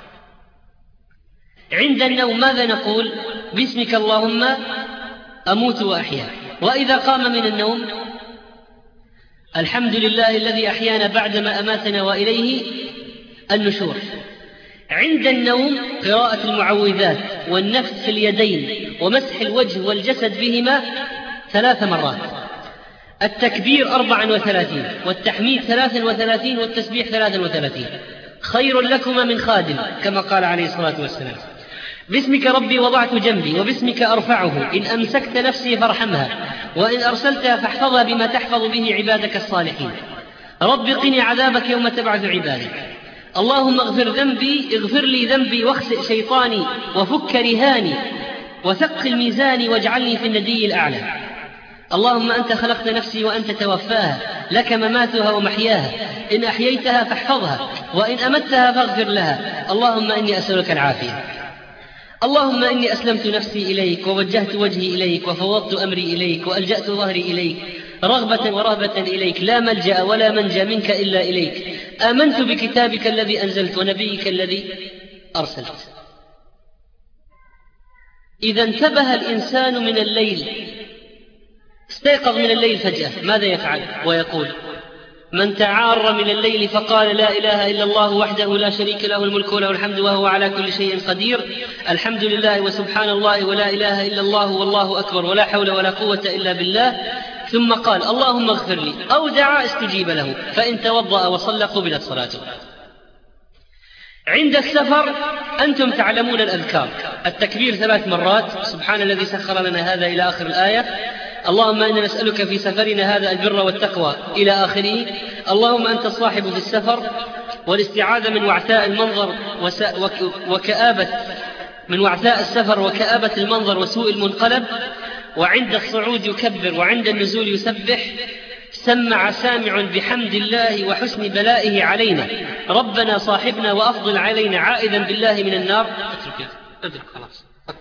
عند النوم ماذا نقول؟ باسمك اللهم أموت وأحيا. وإذا قام من النوم الحمد لله الذي أحيانا بعدما أماتنا وإليه النشور. عند النوم قراءة المعوذات والنفث في اليدين ومسح الوجه والجسد بهما ثلاث مرات. التكبير أربعا وثلاثين والتحميد ثلاثا وثلاثين والتسبيح ثلاثا وثلاثين. خير لكما من خادم كما قال عليه الصلاة والسلام. باسمك ربي وضعت جنبي وباسمك أرفعه، إن أمسكت نفسي فارحمها وإن أرسلتها فاحفظها بما تحفظ به عبادك الصالحين. رب قني عذابك يوم تبعث عبادك. اللهم اغفر ذنبي اغفر لي ذنبي واخسئ شيطاني وفك رهاني وثقل ميزاني واجعلني في الندي الأعلى. اللهم أنت خلقت نفسي وأنت توفاها، لك مماتها ومحياها، إن أحييتها فاحفظها وإن أمتها فاغفر لها. اللهم إني أسألك العافية. اللهم إني أسلمت نفسي إليك ووجهت وجهي إليك وفوضت أمري إليك وألجأت ظهري إليك رغبة ورهبة إليك، لا ملجأ ولا منجى منك إلا إليك. آمنت بكتابك الذي أنزلت ونبيك الذي أرسلت. إذا انتبه الإنسان من الليل، استيقظ من الليل فجأة، ماذا يفعل؟ ويقول: من تعار من الليل فقال لا إله إلا الله وحده لا شريك له الملك وله الحمد وهو على كل شيء قدير، الحمد لله وسبحان الله ولا إله إلا الله والله أكبر ولا حول ولا قوة إلا بالله، ثم قال اللهم اغفر لي، أو دعا استجيب له، فإن توضأ وصلى قبلت صلاته. عند السفر أنتم تعلمون الأذكار: التكبير ثلاث مرات، سبحان الذي سخر لنا هذا إلى آخر الآية، اللهم إنا نسألك في سفرنا هذا البر والتقوى إلى آخره، اللهم أنت الصاحب في السفر، والاستعاذة من وعثاء المنظر وكآبة من وعثاء السفر وكآبة المنظر وسوء المنقلب. وعند الصعود يكبر وعند النزول يسبح. سمع سامع بحمد الله وحسن بلائه علينا، ربنا صاحبنا وأفضل علينا عائذا بالله من النار. اترك اترك خلاص.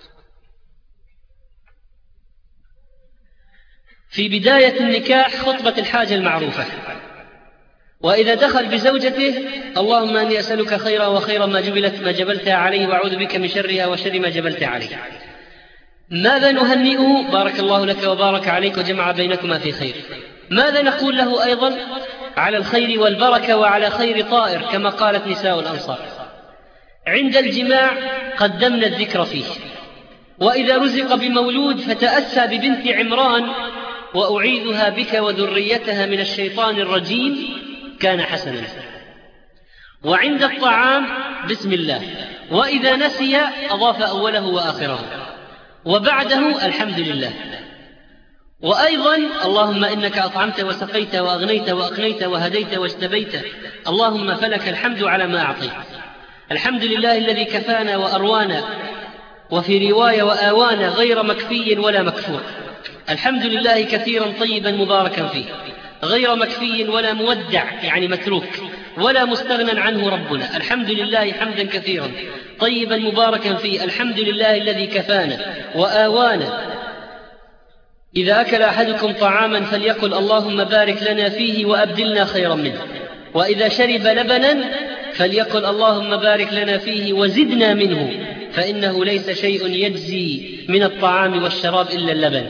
في بداية النكاح خطبة الحاجة المعروفة، وإذا دخل بزوجته اللهم أني أسألك خيرا وخير ما جبلت ما جبلتها عليه وأعوذ بك من شرها وشر ما جبلتها عليه. ماذا نهنئه؟ بارك الله لك وبارك عليك وجمع بينكما في خير. ماذا نقول له أيضا؟ على الخير والبركة وعلى خير طائر كما قالت نساء الأنصار. عند الجماع قدمنا الذكر فيه. وإذا رزق بمولود فتأسى ببنت عمران وأعيذها بك وذريتها من الشيطان الرجيم كان حسنا. وعند الطعام بسم الله، وإذا نسي أضاف أوله وآخره، وبعده الحمد لله. وأيضا اللهم إنك أطعمت وسقيت وأغنيت وأقنيت وهديت واجتبيت، اللهم فلك الحمد على ما أعطيت. الحمد لله الذي كفانا وأروانا، وفي رواية وآوانا، غير مكفي ولا مكفور. الحمد لله كثيرا طيبا مباركا فيه، غير مكفي ولا مودع يعني متروك ولا مستغنى عنه ربنا. الحمد لله حمدا كثيرا طيبا مباركا فيه. الحمد لله الذي كفانا وآوانا إذا أكل أحدكم طعاما فليقل اللهم بارك لنا فيه وأبدلنا خيرا منه، وإذا شرب لبنا فليقل اللهم بارك لنا فيه وزدنا منه، فإنه ليس شيء يجزي من الطعام والشراب إلا اللبن.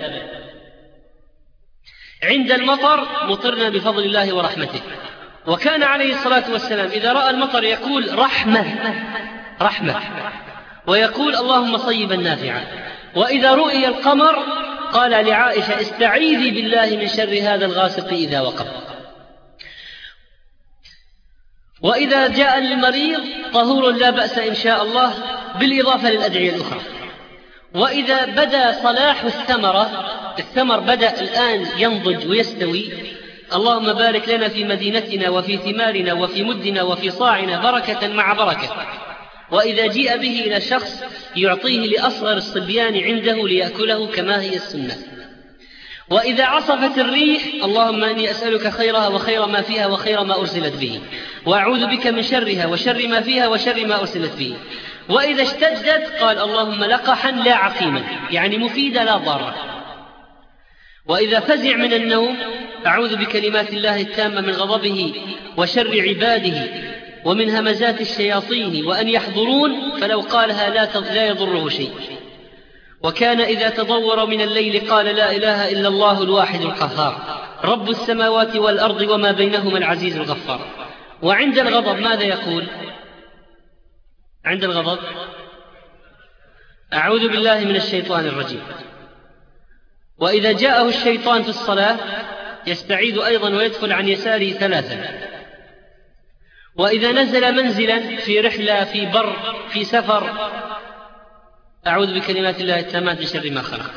عند المطر مطرنا بفضل الله ورحمته، وكان عليه الصلاة والسلام إذا رأى المطر يقول رحمة رحمة، ويقول اللهم صيبا نافعا. وإذا رؤي القمر قال لعائشة استعيذي بالله من شر هذا الغاسق إذا وقب. وإذا جاء للمريض طهور لا بأس إن شاء الله، بالإضافة للأدعية الأخرى. وإذا بدا صلاح الثمرة، الثمر بدأ الآن ينضج ويستوي، اللهم بارك لنا في مدينتنا وفي ثمارنا وفي مدنا وفي صاعنا بركة مع بركة. وإذا جيء به إلى شخص يعطيه لأصغر الصبيان عنده ليأكله كما هي السنة. وإذا عصفت الريح اللهم إني أسألك خيرها وخير ما فيها وخير ما أرسلت به، وأعوذ بك من شرها وشر ما فيها وشر ما أرسلت به. وإذا اشتدت قال اللهم لقحا لا عقيما، يعني مفيدة لا ضارة. وإذا فزع من النوم أعوذ بكلمات الله التامة من غضبه وشر عباده ومن همزات الشياطين وأن يحضرون، فلو قالها لا يضره شيء. وكان إذا تضور من الليل قال لا إله إلا الله الواحد القهار رب السماوات والأرض وما بينهما العزيز الغفار. وعند الغضب ماذا يقول؟ عند الغضب أعوذ بالله من الشيطان الرجيم. وإذا جاءه الشيطان في الصلاة يستعيذ أيضا ويدخل عن يساره ثلاثا. وإذا نزل منزلا في رحلة في بر في سفر أعوذ بكلمات الله التامات من شر ما خلق.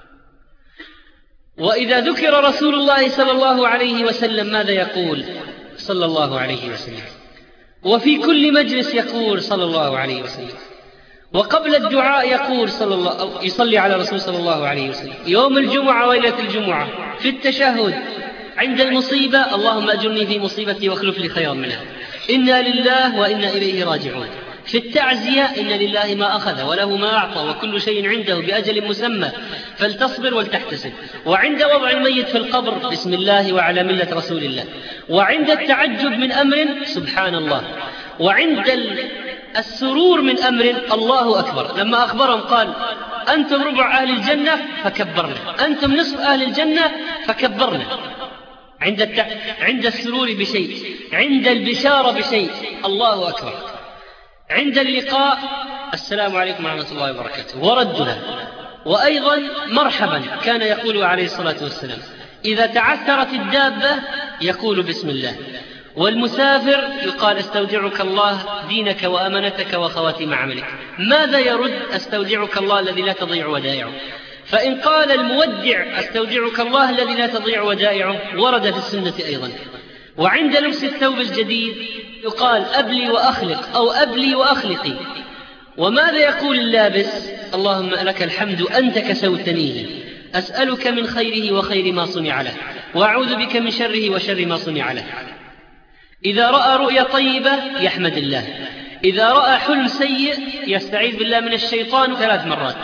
وإذا ذكر رسول الله صلى الله عليه وسلم ماذا يقول صلى الله عليه وسلم؟ وفي كل مجلس يقول صلى الله عليه وسلم. وقبل الدعاء يقول صلى الله يصلي على رسول صلى الله عليه وسلم. يوم الجمعة وليلة الجمعة، في التشهد، عند المصيبة اللهم أجرني في مصيبتي واخلف لي خيرا منها، إنا لله وإنا إليه راجعون. في التعزية إن لله ما أخذ وله ما أعطى وكل شيء عنده بأجل مسمى فلتصبر ولتحتسب. وعند وضع الميت في القبر بسم الله وعلى ملة رسول الله. وعند التعجب من أمر سبحان الله. وعند السرور من أمر الله أكبر. لما أخبرهم قال أنتم ربع أهل الجنة فكبرنا، أنتم نصف أهل الجنة فكبرنا. عند التع... عند السرور بشيء، عند البشارة بشيء الله أكبر. عند اللقاء السلام عليكم ورحمة الله وبركاته وردها. وأيضا مرحبا كان يقول عليه الصلاة والسلام. إذا تعثرت الدابة يقول بسم الله. والمسافر يقال استودعك الله دينك وأمانتك وخواتيم عملك. ماذا يرد؟ استودعك الله الذي لا تضيع ودائعه. فإن قال المودع استودعك الله الذي لا تضيع ودائعه ورد في السنة أيضا. وعند لبس الثوب الجديد يقال أبلي وأخلق أو أبلي وأخلقي. وماذا يقول اللابس؟ اللهم لك الحمد أنت كسوتنيه، أسألك من خيره وخير ما صنع له، وأعوذ بك من شره وشر ما صنع له. إذا رأى رؤيا طيبة يحمد الله، إذا رأى حلم سيء يستعيذ بالله من الشيطان ثلاث مرات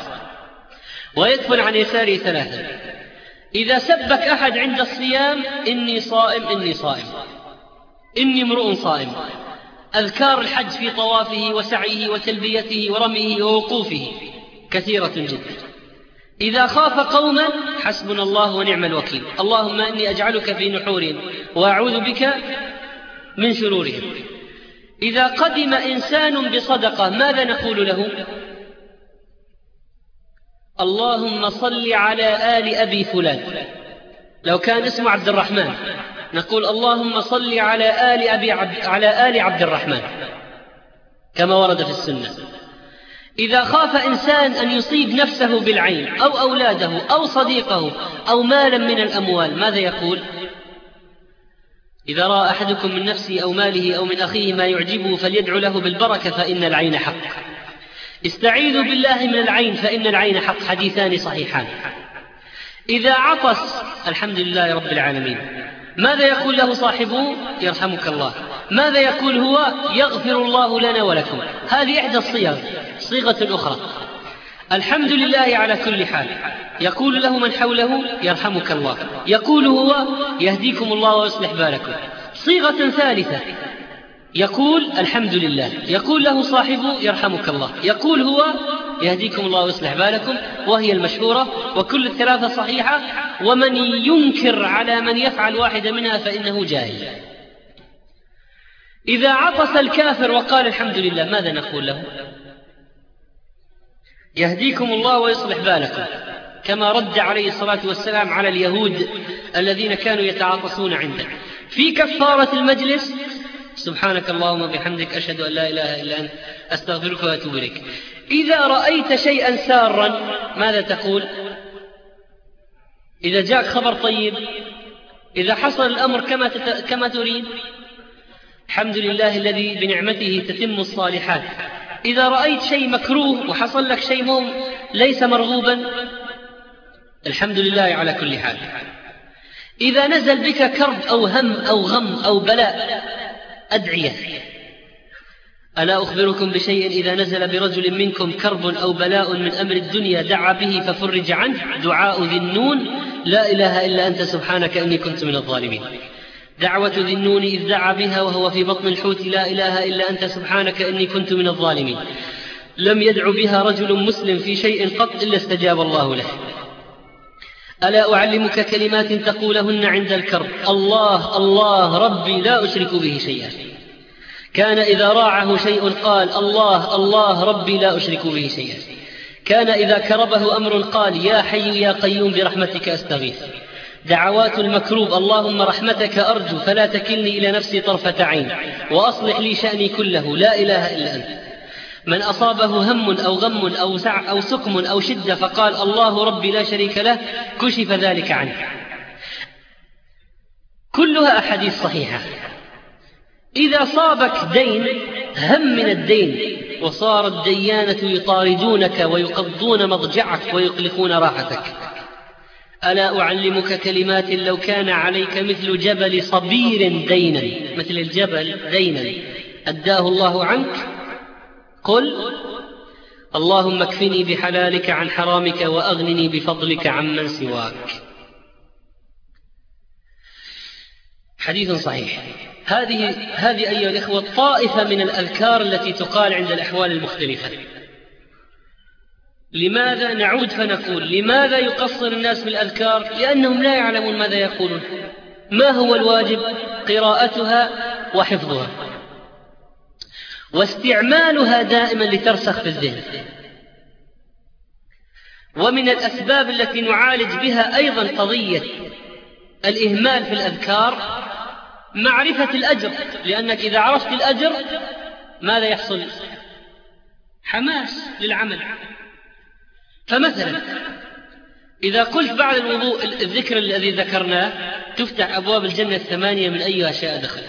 ويدفن عن يساره ثلاثا. إذا سبك أحد عند الصيام إني صائم إني صائم إني امرؤ صائم. أذكار الحج في طوافه وسعيه وتلبيته ورميه ووقوفه كثيرة جدا. إذا خاف قوما حسبنا الله ونعم الوكيل، اللهم إني أجعلك في نحورهم وأعوذ بك من شرورهم. إذا قدم إنسان بصدقة ماذا نقول له؟ اللهم صل على آل أبي فلان. لو كان اسمه عبد الرحمن نقول اللهم صل على آل أبي عبد على آل عبد الرحمن كما ورد في السنة. إذا خاف إنسان أن يصيب نفسه بالعين أو أولاده أو صديقه أو مالا من الأموال ماذا يقول؟ إذا رأى أحدكم من نفسه أو ماله أو من أخيه ما يعجبه فليدعو له بالبركة فإن العين حق. استعيذوا بالله من العين فإن العين حق، حديثان صحيحان. إذا عطس الحمد لله رب العالمين ماذا يقول له صاحبه؟ يرحمك الله. ماذا يقول هو؟ يغفر الله لنا ولكم. هذه إحدى الصيغ. صيغة أخرى الحمد لله على كل حال، يقول له من حوله يرحمك الله، يقول هو يهديكم الله ويصلح بالكم. صيغة ثالثة يقول الحمد لله، يقول له صاحبه يرحمك الله، يقول هو يهديكم الله ويصلح بالكم، وهي المشهورة، وكل الثلاثة صحيحة. ومن ينكر على من يفعل واحدة منها فإنه جاهل. إذا عطس الكافر وقال الحمد لله ماذا نقول له؟ يهديكم الله ويصلح بالكم، كما رد عليه الصلاة والسلام على اليهود الذين كانوا يتعاطسون عنده. في كفارة المجلس سبحانك اللهم وبحمدك أشهد أن لا إله إلا أنت أستغفرك وأتوب إليك. إذا رأيت شيئا سارا ماذا تقول؟ إذا جاءك خبر طيب، إذا حصل الأمر كما, تت... كما تريد، الحمد لله الذي بنعمته تتم الصالحات. إذا رأيت شيء مكروه وحصل لك شيء مهم ليس مرغوبا، الحمد لله على كل حال. إذا نزل بك كرب أو هم أو غم أو بلاء أدعية. ألا أخبركم بشيء إذا نزل برجل منكم كرب أو بلاء من أمر الدنيا دعا به ففرج عنه؟ دعاء ذي النون لا إله إلا أنت سبحانك إني كنت من الظالمين. دعوة ذي النون إذ دعا بها وهو في بطن الحوت لا إله إلا أنت سبحانك إني كنت من الظالمين. لم يدع بها رجل مسلم في شيء قط إلا استجاب الله له. ألا أعلمك كلمات تقولهن عند الكرب؟ الله الله ربي لا أشرك به شيئا. كان إذا راعه شيء قال الله الله ربي لا أشرك به شيئا. كان إذا كربه أمر قال يا حي يا قيوم برحمتك أستغيث. دعوات المكروب اللهم رحمتك أرجو فلا تكلني إلى نفسي طرفة عين وأصلح لي شأني كله لا إله إلا أنت. من أصابه هم أو غم أو سع أو سقم أو شدة فقال الله ربي لا شريك له كشف ذلك عنه. كلها أحاديث صحيحة. إذا صابك دين هم من الدين وصار الديانة يطاردونك ويقضون مضجعك ويقلقون راحتك. ألا أعلمك كلمات لو كان عليك مثل جبل صبير دينا، مثل الجبل دينا أداه الله عنك، قل اللهم اكفني بحلالك عن حرامك وأغنني بفضلك عمن سواك. حديث صحيح. هذه هذه أيها الإخوة طائفة من الأذكار التي تقال عند الأحوال المختلفة. لماذا نعود فنقول لماذا يقصر الناس في الأذكار؟ لأنهم لا يعلمون ماذا يقولون. ما هو الواجب؟ قراءتها وحفظها واستعمالها دائما لترسخ في الذهن. ومن الأسباب التي نعالج بها أيضا قضية الإهمال في الأذكار معرفة الأجر، لأنك إذا عرفت الأجر ماذا يحصل؟ حماس للعمل. فمثلا إذا قلت بعد الوضوء الذكر الذي ذكرناه تفتح أبواب الجنة الثمانية من أيها شاء دخل.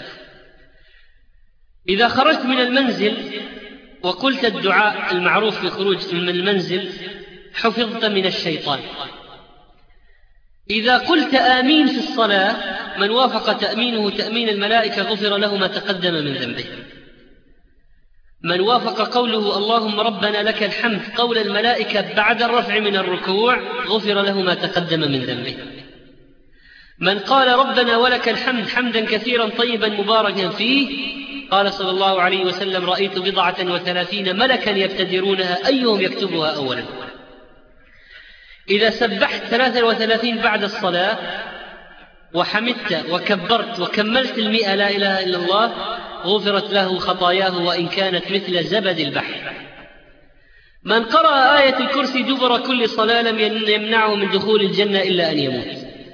إذا خرجت من المنزل وقلت الدعاء المعروف في خروج من المنزل حفظت من الشيطان. إذا قلت آمين في الصلاة من وافق تأمينه تأمين الملائكة غفر له ما تقدم من ذنبه. من وافق قوله اللهم ربنا لك الحمد قول الملائكة بعد الرفع من الركوع غفر له ما تقدم من ذنبه. من قال ربنا ولك الحمد حمدا كثيرا طيبا مباركا فيه قال صلى الله عليه وسلم رأيت بضعة وثلاثين ملكا يبتدرونها أيهم يكتبها أولا. إذا سبحت ثلاثة وثلاثين بعد الصلاة وحمدت وكبرت وكملت المئة لا إله إلا الله غفرت له خطاياه وإن كانت مثل زبد البحر. من قرأ آية الكرسي دبر كل صلاة لم يمنعه من دخول الجنة إلا أن يموت.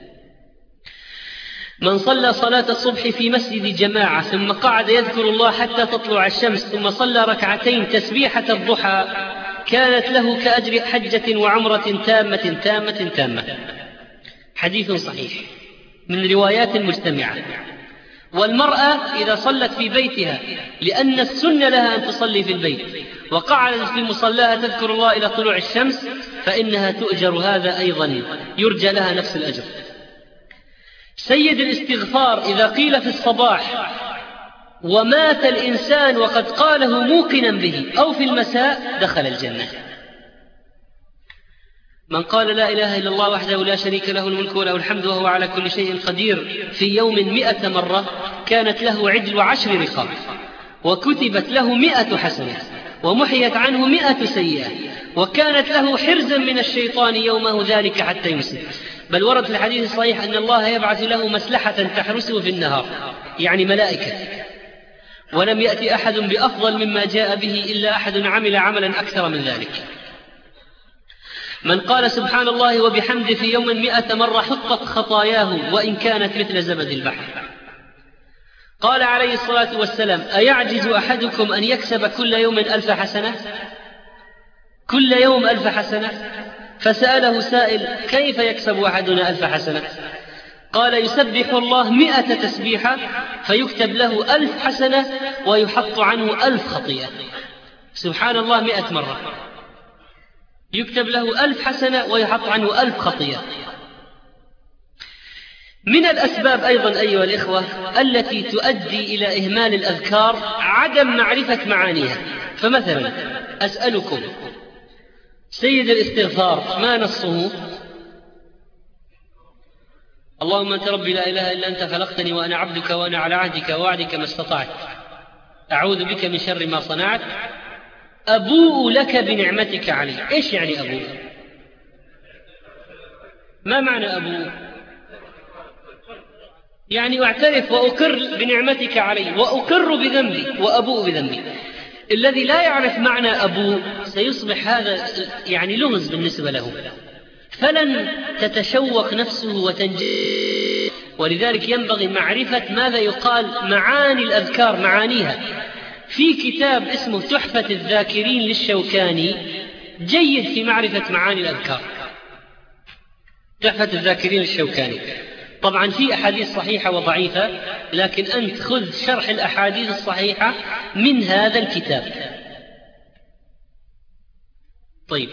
من صلى صلاة الصبح في مسجد جماعة ثم قعد يذكر الله حتى تطلع الشمس ثم صلى ركعتين تسبيحة الضحى كانت له كأجر حجة وعمرة تامة تامة تامة. حديث صحيح من روايات مجتمعة. والمرأة إذا صلت في بيتها لأن السنة لها أن تصلي في البيت وقعدت في مصلاها تذكر الله إلى طلوع الشمس فإنها تؤجر هذا أيضا يرجى لها نفس الأجر. سيد الاستغفار إذا قيل في الصباح ومات الإنسان وقد قاله موقنا به أو في المساء دخل الجنة. من قال لا إله إلا الله وحده لا شريك له الملك وله الحمد وهو على كل شيء قدير في يوم مئة مرة كانت له عدل عشر رقاب، وكتبت له مئة حسنة، ومحيت عنه مئة سيئة، وكانت له حرزا من الشيطان يومه ذلك حتى يمسي. بل ورد في الحديث الصحيح أن الله يبعث له مسلحة تحرسه في النهار، يعني ملائكة. ولم يأتي أحد بأفضل مما جاء به إلا أحد عمل عملا أكثر من ذلك. من قال سبحان الله وبحمده في يوم مئة مرة حطت خطاياه وإن كانت مثل زبد البحر. قال عليه الصلاة والسلام: أيعجز أحدكم أن يكسب كل يوم ألف حسنة؟ كل يوم ألف حسنة. فسأله سائل: كيف يكسب أحدنا ألف حسنة؟ قال: يسبح الله مئة تسبيحة فيكتب له ألف حسنة ويحط عنه ألف خطيئة. سبحان الله مئة مرة يكتب له ألف حسنة ويحط عنه ألف خطيئة. من الأسباب أيضا أيها الإخوة التي تؤدي إلى إهمال الأذكار عدم معرفة معانيها. فمثلا أسألكم: سيد الاستغفار ما نصه؟ اللهم أنت ربي لا إله إلا أنت خلقتني وأنا عبدك وأنا على عهدك ووعدك ما استطعت، أعوذ بك من شر ما صنعت، أبوء لك بنعمتك علي. إيش يعني أبوء؟ ما معنى أبوء؟ يعني أعترف وأقر بنعمتك علي وأقر بذنبي وأبوء بذنبي. الذي لا يعرف معنى أبوء سيصبح هذا يعني لغز بالنسبة له، فلن تتشوق نفسه وتنجي. ولذلك ينبغي معرفة ماذا يقال معاني الأذكار، معانيها. في كتاب اسمه تحفة الذاكرين للشوكاني جيد في معرفة معاني الأذكار. تحفة الذاكرين للشوكاني. طبعا في أحاديث صحيحة وضعيفة، لكن أنت خذ شرح الأحاديث الصحيحة من هذا الكتاب. طيب،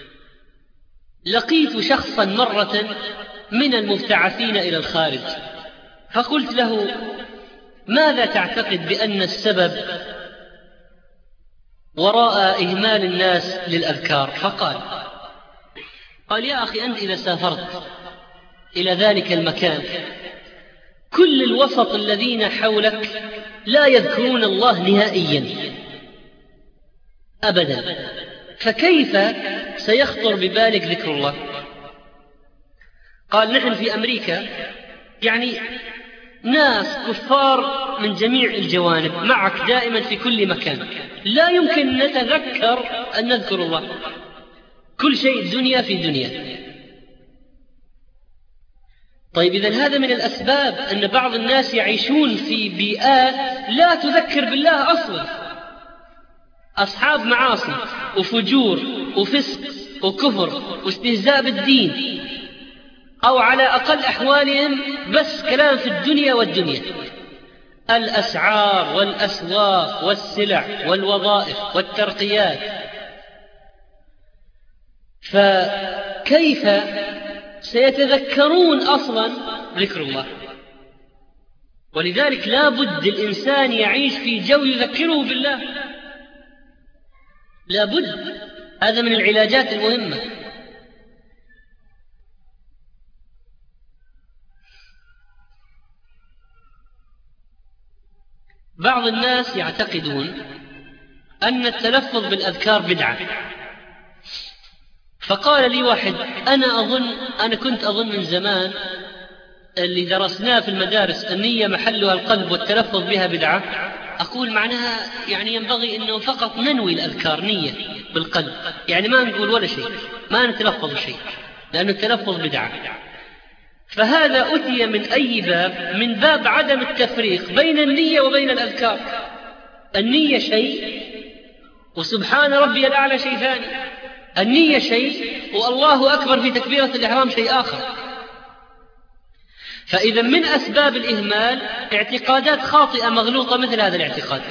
لقيت شخصا مرة من المبتعثين إلى الخارج، فقلت له: ماذا تعتقد بأن السبب وراء إهمال الناس للأذكار؟ فقال قال يا أخي، أنت إذا سافرت إلى ذلك المكان كل الوسط الذين حولك لا يذكرون الله نهائيا أبدا، فكيف سيخطر ببالك ذكر الله؟ قال: نحن في أمريكا يعني ناس كفار من جميع الجوانب معك دائما في كل مكان، لا يمكن نتذكر أن نذكر الله، كل شيء دنيا في دنيا. طيب، إذن هذا من الأسباب أن بعض الناس يعيشون في بيئات لا تذكر بالله أصلا، أصحاب معاصي وفجور وفسق وكفر واستهزاء بالدين، أو على أقل أحوالهم بس كلام في الدنيا والدنيا، الأسعار والأسواق والسلع والوظائف والترقيات. فكيف سيتذكرون أصلا ذكر الله؟ ولذلك لا بد الإنسان يعيش في جو يذكره بالله، لا بد. هذا من العلاجات المهمة. بعض الناس يعتقدون أن التلفظ بالأذكار بدعة. فقال لي واحد: أنا أظن أنا كنت أظن من زمان اللي درسناه في المدارس النية محلها القلب والتلفظ بها بدعة. أقول معناها يعني ينبغي أنه فقط ننوي الأذكار نية بالقلب، يعني ما نقول ولا شيء، ما نتلفظ شيء، لأن التلفظ بدعة. فهذا أتي من أي باب؟ من باب عدم التفريق بين النية وبين الأذكار. النية شيء وسبحان ربي الأعلى شيء ثاني. النية شيء والله أكبر في تكبيرة الإحرام شيء آخر. فإذا من أسباب الإهمال اعتقادات خاطئة مغلوطة مثل هذا الاعتقاد.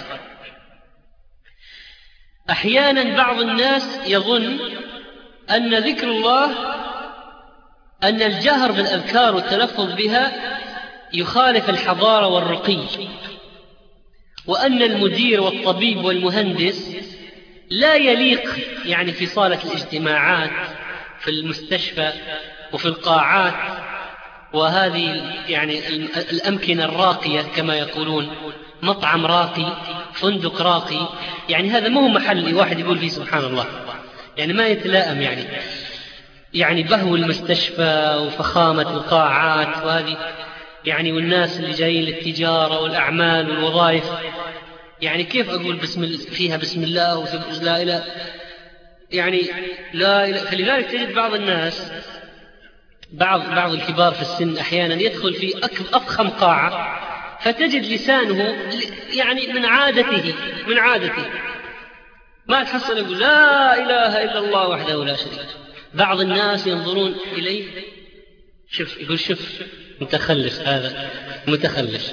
أحيانا بعض الناس يظن أن ذكر الله، أن الجهر بالأذكار والتلفظ بها يخالف الحضارة والرقي، وأن المدير والطبيب والمهندس لا يليق يعني في صالة الاجتماعات في المستشفى وفي القاعات، وهذه يعني الأمكنة الراقية كما يقولون، مطعم راقي، فندق راقي، يعني هذا مو محل واحد يقول فيه سبحان الله، يعني ما يتلائم، يعني يعني بهو المستشفى وفخامة القاعات وهذه، يعني والناس اللي جايين للتجارة والأعمال والوظائف، يعني كيف أقول بسم فيها بسم الله ولا إله، يعني لا إله. فلذلك تجد بعض الناس، بعض بعض الكبار في السن أحيانا يدخل في أفخم قاعة فتجد لسانه يعني من عادته من عادته ما تحصل يقول لا إله إلا الله وحده لا شريك له. بعض الناس ينظرون إليه، شوف يقول شوف متخلف، هذا متخلف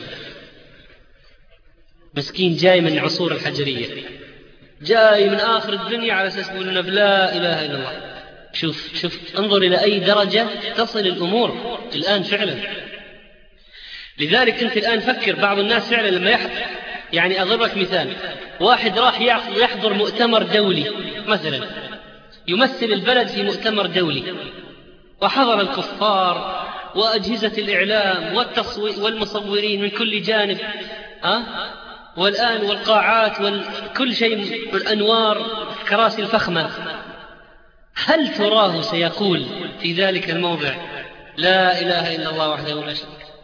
مسكين جاي من العصور الحجرية، جاي من آخر الدنيا على أساس يقول لنا لا إله إلا الله. شوف شوف انظر إلى أي درجة تصل الأمور الآن فعلا. لذلك أنت الآن فكر، بعض الناس فعلا لما يحضر، يعني أضربك مثال، واحد راح يحضر مؤتمر دولي مثلا، يمثل البلد في مؤتمر دولي، وحضر الكفار وأجهزة الإعلام والتصوير والمصورين من كل جانب، أه؟ والآن والقاعات وكل شيء والأنوار، كراسي الفخمة، هل تراه سيقول في ذلك الموضع لا إله إلا الله وحده لا شريك له؟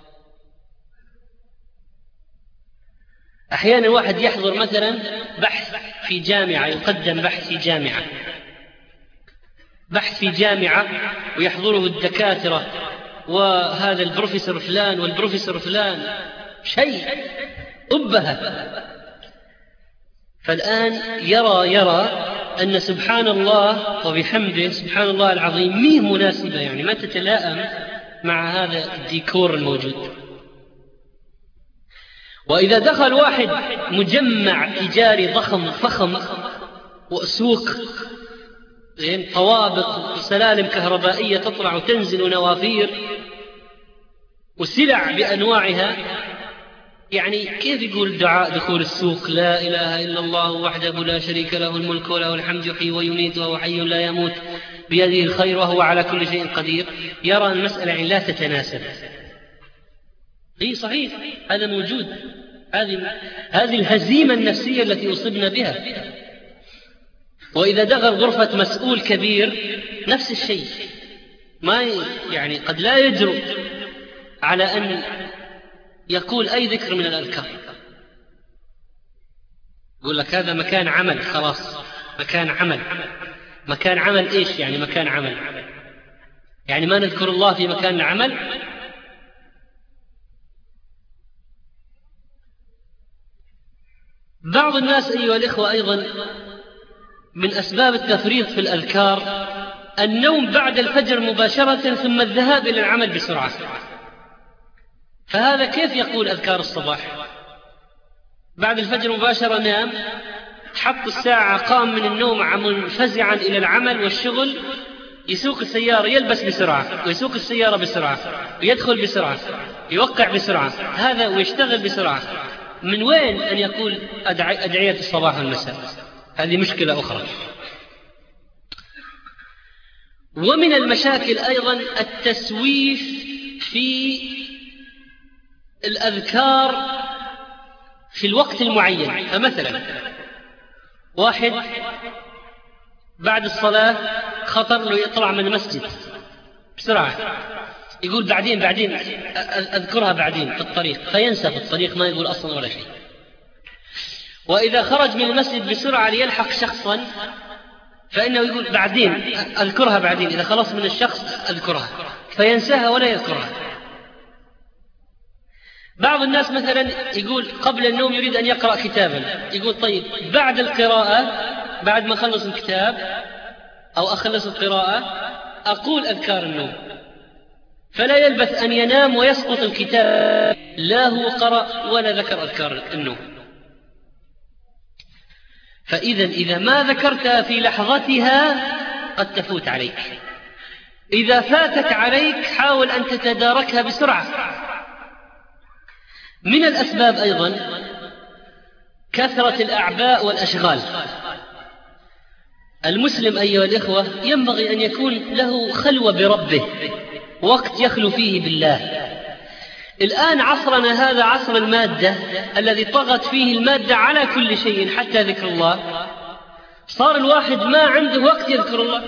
أحيانا واحد يحضر مثلا بحث في جامعة، يقدم بحث في جامعة، بحث في جامعة ويحضره الدكاترة وهذا البروفيسور فلان والبروفيسور فلان، شيء أبهة. فالآن يرى يرى أن سبحان الله وبحمده سبحان الله العظيم ميه مناسبة، يعني ما تتلائم مع هذا الديكور الموجود. وإذا دخل واحد مجمع تجاري ضخم فخم وسوق، طوابق وسلالم كهربائية تطلع وتنزل ونوافير وسلع بأنواعها، يعني كيف يقول دعاء دخول السوق لا إله إلا الله وحده لا شريك له الملك وله الحمد يحيي ويميت وهو حي لا يموت بيده الخير وهو على كل شيء قدير؟ يرى المسألة يعني لا تتناسب. اي صحيح، هذا موجود، هذه هذه الهزيمة النفسية التي أصبنا بها. وإذا دخل غرفة مسؤول كبير نفس الشيء، ما يعني قد لا يجرؤ على أن يقول أي ذكر من الأذكار، يقول لك هذا مكان عمل، خلاص مكان عمل. مكان عمل إيش يعني مكان عمل؟ يعني ما نذكر الله في مكان العمل؟ بعض الناس أيها الإخوة أيضا من أسباب التفريط في الأذكار النوم بعد الفجر مباشرة ثم الذهاب إلى العمل بسرعة. فهذا كيف يقول أذكار الصباح؟ بعد الفجر مباشرة نام، حط الساعة، قام من النوم منفزعا إلى العمل والشغل، يسوق السيارة، يلبس بسرعة ويسوق السيارة بسرعة ويدخل بسرعة، يوقع بسرعة هذا ويشتغل بسرعة. من وين أن يقول أدعية الصباح والمساء؟ هذه مشكلة أخرى. ومن المشاكل أيضا التسويف في الأذكار في الوقت المعين. فمثلا واحد بعد الصلاة خطر له يطلع من المسجد بسرعة، يقول بعدين بعدين أذكرها بعدين في الطريق، فينسى في الطريق، ما يقول أصلا ولا شيء. وإذا خرج من المسجد بسرعة ليلحق شخصا فإنه يقول بعدين أذكرها بعدين، إذا خلص من الشخص أذكرها، فينساها ولا يذكرها. بعض الناس مثلا يقول قبل النوم يريد أن يقرأ كتابا، يقول طيب بعد القراءة، بعد ما أخلص الكتاب أو أخلص القراءة أقول أذكار النوم، فلا يلبث أن ينام ويسقط الكتاب، لا هو قرأ ولا ذكر أذكار النوم. فإذا إذا ما ذكرتها في لحظتها قد تفوت عليك، إذا فاتت عليك حاول أن تتداركها بسرعة. من الأسباب أيضا كثرة الأعباء والأشغال. المسلم أيها الإخوة ينبغي أن يكون له خلوة بربه، وقت يخلو فيه بالله. الآن عصرنا هذا عصر المادة الذي طغت فيه المادة على كل شيء حتى ذكر الله. صار الواحد ما عنده وقت يذكر الله،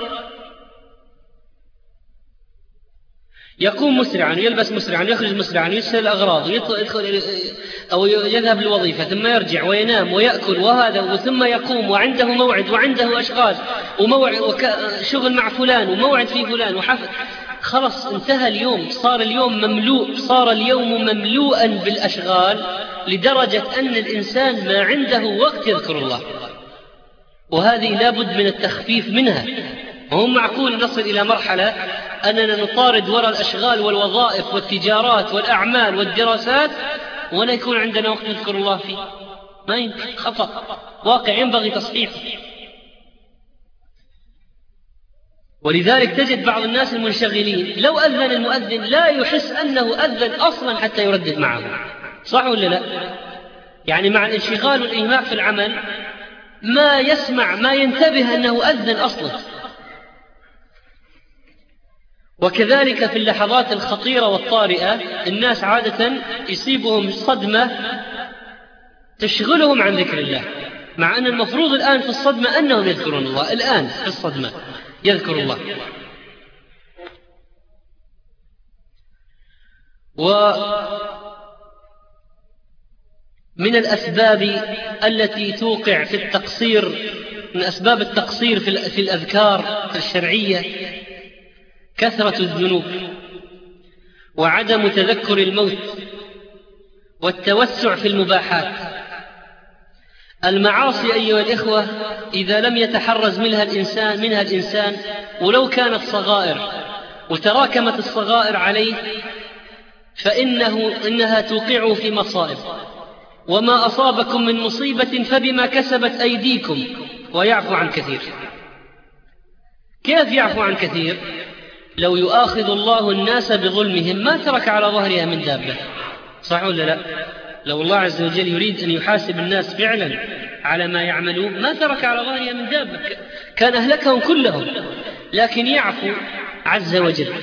يقوم مسرعا ويلبس مسرعا ويخرج مسرعا ويشتري الأغراض ويدخل أو يذهب للوظيفة ثم يرجع وينام ويأكل وهذا، ثم يقوم وعنده موعد وعنده أشغال وموعد وشغل مع فلان وموعد في فلان وحفل. خلص انتهى اليوم، صار اليوم مملوء، صار اليوم مملوءا بالأشغال لدرجة أن الإنسان ما عنده وقت يذكر الله، وهذه لابد من التخفيف منها. وهو معقول نصل إلى مرحلة أننا نطارد وراء الأشغال والوظائف والتجارات والأعمال والدراسات ولا يكون عندنا وقت نذكر الله فيه؟ ما يمكن، خطأ، واقع ينبغي تصحيحه. ولذلك تجد بعض الناس المنشغلين لو أذن المؤذن لا يحس أنه أذن أصلا حتى يردد معه، صح ولا لا؟ يعني مع الانشغال والإيماء في العمل ما يسمع، ما ينتبه أنه أذن أصلا. وكذلك في اللحظات الخطيرة والطارئة الناس عادة يصيبهم صدمة تشغلهم عن ذكر الله، مع أن المفروض الآن في الصدمة أنهم يذكرون الله، الآن في الصدمة يذكر الله. ومن الأسباب التي توقع في التقصير، من أسباب التقصير في الأذكار الشرعية كثرة الذنوب وعدم تذكر الموت والتوسع في المباحات. المعاصي أيها الإخوة إذا لم يتحرز منها الإنسان منها الإنسان ولو كانت صغائر وتراكمت الصغائر عليه فإنه إنها توقعه في مصائب. وما أصابكم من مصيبة فبما كسبت أيديكم ويعفو عن كثير. كيف يعفو عن كثير؟ لو يؤاخذ الله الناس بظلمهم ما ترك على ظهرها من دابة، صح ولا لا؟ لو الله عز وجل يريد أن يحاسب الناس فعلا على ما يعملون ما ترك على ظهرها من دابة، كان أهلكهم كلهم، لكن يعفو عز وجل.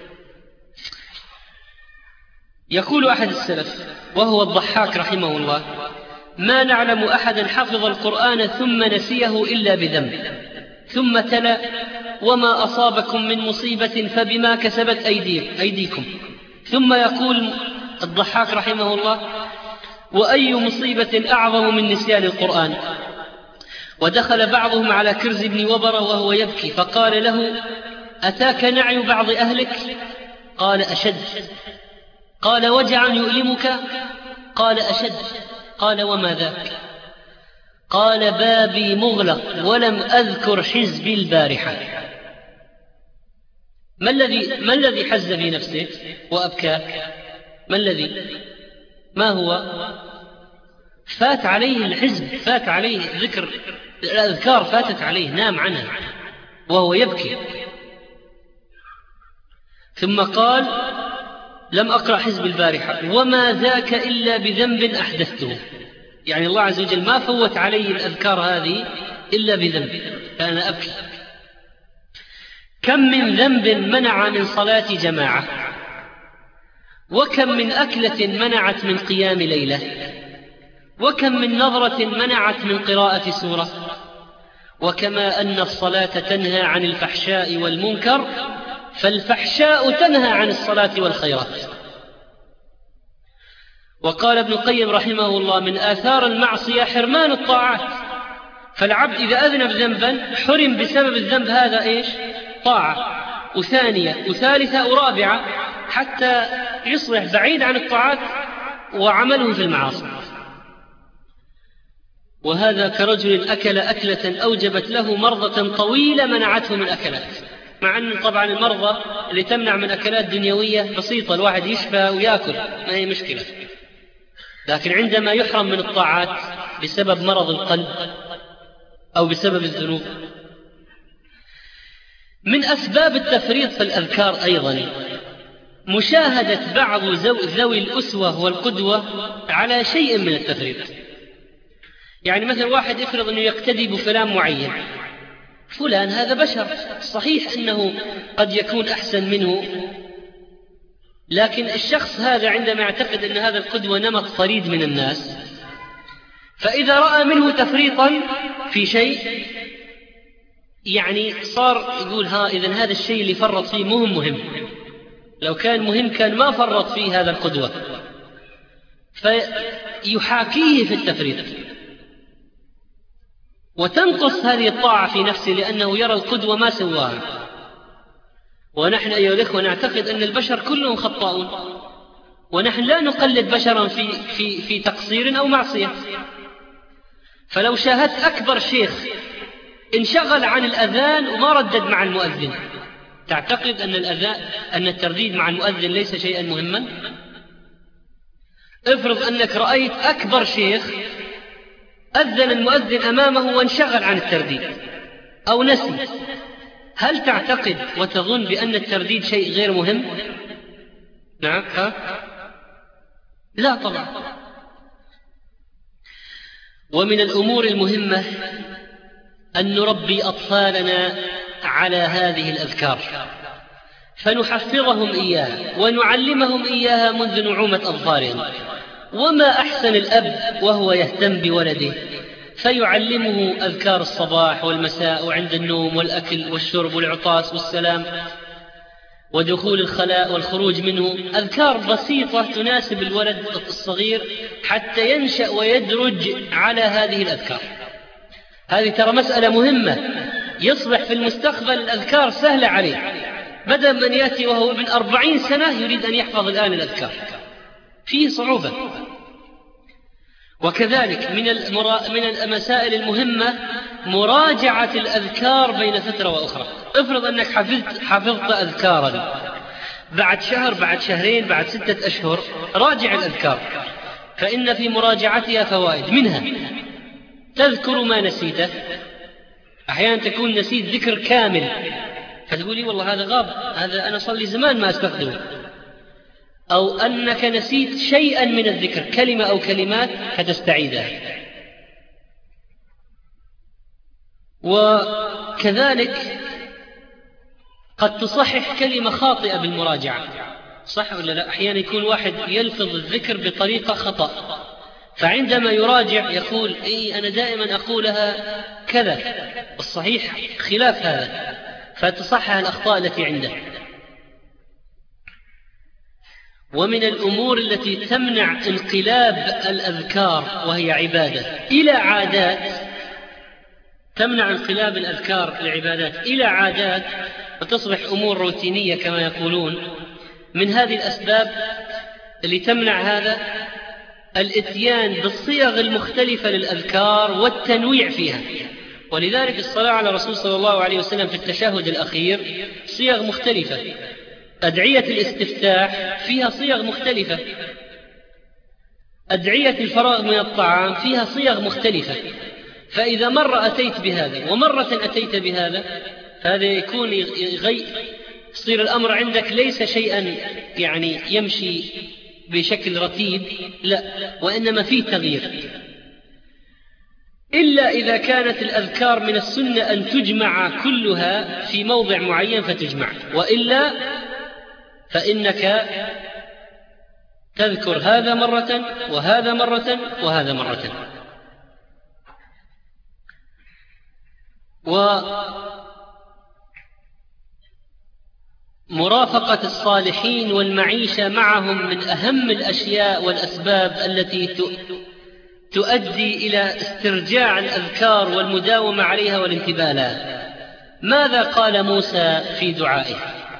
يقول أحد السلف وهو الضحاك رحمه الله: ما نعلم أحدا حفظ القرآن ثم نسيه إلا بذنب، ثم تلا: وما أصابكم من مصيبة فبما كسبت أيديكم. ثم يقول الضحاك رحمه الله: وأي مصيبة أعظم من نسيان القرآن؟ ودخل بعضهم على كرز بن وبرة وهو يبكي فقال له: أتاك نعي بعض أهلك؟ قال: أشد. قال: وجع يؤلمك؟ قال: أشد. قال: وما ذاك؟ قال: بابي مغلق ولم أذكر حزبي البارحة. ما الذي ما الذي حز في نفسه وأبكاك؟ ما الذي ما هو؟ فات عليه الحزب، فات عليه ذكر الأذكار، فاتت عليه، نام عنها وهو يبكي. ثم قال: لم أقرأ حزب البارحة وما ذاك إلا بذنب أحدثته. يعني الله عز وجل ما فوت علي الأذكار هذه إلا بذنب، فأنا أبكي. كم من ذنب منع من صلاة جماعة، وكم من أكلة منعت من قيام ليلة، وكم من نظرة منعت من قراءة سورة. وكما أن الصلاة تنهى عن الفحشاء والمنكر فالفحشاء تنهى عن الصلاة والخيرات. وقال ابن القيم رحمه الله: من آثار المعصية حرمان الطاعات، فالعبد إذا أذنب ذنبا حرم بسبب الذنب هذا إيش؟ طاعة، وثانية وثالثة ورابعة، حتى يصبح بعيد عن الطاعات وعمله في المعاصي. وهذا كرجل أكل أكلة أوجبت له مرضة طويلة منعته من أكلات، مع أن طبعا المرضى اللي تمنع من أكلات دنيوية بسيطة، الواحد يشفى ويأكل ما هي مشكلة، لكن عندما يحرم من الطاعات بسبب مرض القلب أو بسبب الذنوب. من أسباب التفريط في الأذكار أيضا مشاهدة بعض ذوي الأسوة والقدوة على شيء من التفريط. يعني مثلا واحد يفرض أنه يقتدي بفلان معين، فلان هذا بشر، صحيح أنه قد يكون أحسن منه، لكن الشخص هذا عندما يعتقد أن هذا القدوة نمط فريد من الناس، فإذا رأى منه تفريطا في شيء يعني صار يقول ها إذن هذا الشيء اللي فرط فيه مهم مهم، لو كان مهم كان ما فرط فيه هذا القدوة، فيحاكيه في التفريط، وتنقص هذه الطاعة في نفسه لأنه يرى القدوة ما سواها. ونحن أيها الإخوة نعتقد أن البشر كلهم خطاؤون، ونحن لا نقلد بشرا في, في, في تقصير أو معصية. فلو شاهدت أكبر شيخ انشغل عن الأذان وما ردد مع المؤذن، تعتقد أن الأذان أن الترديد مع المؤذن ليس شيئا مهما؟ افرض أنك رأيت أكبر شيخ أذن المؤذن أمامه وانشغل عن الترديد أو نسي، هل تعتقد وتظن بأن الترديد شيء غير مهم؟ نعم ها؟ لا طبعا. ومن الأمور المهمة أن نربي أطفالنا على هذه الأذكار، فنحفظهم إياها ونعلمهم إياها منذ نعومة أظفارهم. وما أحسن الأب وهو يهتم بولده فيعلمه أذكار الصباح والمساء وعند النوم والأكل والشرب والعطاس والسلام ودخول الخلاء والخروج منه، أذكار بسيطة تناسب الولد الصغير حتى ينشأ ويدرج على هذه الأذكار. هذه ترى مسألة مهمة، يصبح في المستقبل الأذكار سهلة عليه، بدل من يأتي وهو ابن أربعين سنة يريد أن يحفظ الآن الأذكار، فيه صعوبة. وكذلك من المرا... من المسائل المهمة مراجعة الأذكار بين فترة وأخرى. افرض أنك حفظت, حفظت أذكارا، بعد شهر بعد شهرين بعد ستة أشهر راجع الأذكار، فإن في مراجعتها فوائد، منها تذكر ما نسيته. أحيانا تكون نسيت ذكر كامل فتقولي والله هذا غاب، هذا أنا صلي زمان ما أستخدمه، أو أنك نسيت شيئا من الذكر كلمة أو كلمات فتستعيدها. وكذلك قد تصحح كلمة خاطئة بالمراجعة، صح ولا لا؟ أحيانا يكون واحد يلفظ الذكر بطريقة خطأ، فعندما يراجع يقول إيه أنا دائما أقولها كذا، الصحيح خلاف هذا، فتصحح الأخطاء التي عنده. ومن الأمور التي تمنع انقلاب الأذكار وهي عبادة إلى عادات، تمنع انقلاب الأذكار العبادات إلى عادات وتصبح أمور روتينية كما يقولون. من هذه الأسباب اللي تمنع هذا الاتيان بالصيغ المختلفة للأذكار والتنويع فيها. ولذلك الصلاة على الرسول صلى الله عليه وسلم في التشهد الأخير صيغ مختلفة، أدعية الاستفتاح فيها صيغ مختلفة، أدعية الفراغ من الطعام فيها صيغ مختلفة. فإذا مرة أتيت بهذا ومرة أتيت بهذا، هذا يكون يغير، يصير الأمر عندك ليس شيئا يعني يمشي بشكل رتيب، لا، وإنما فيه تغيير. إلا إذا كانت الأذكار من السنة أن تجمع كلها في موضع معين فتجمع، وإلا فإنك تذكر هذا مرة وهذا مرة وهذا مرة. ومرافقة الصالحين والمعيشة معهم من أهم الأشياء والأسباب التي تؤدي إلى استرجاع الأذكار والمداومة عليها والانتباه لها. ماذا قال موسى في دعائه؟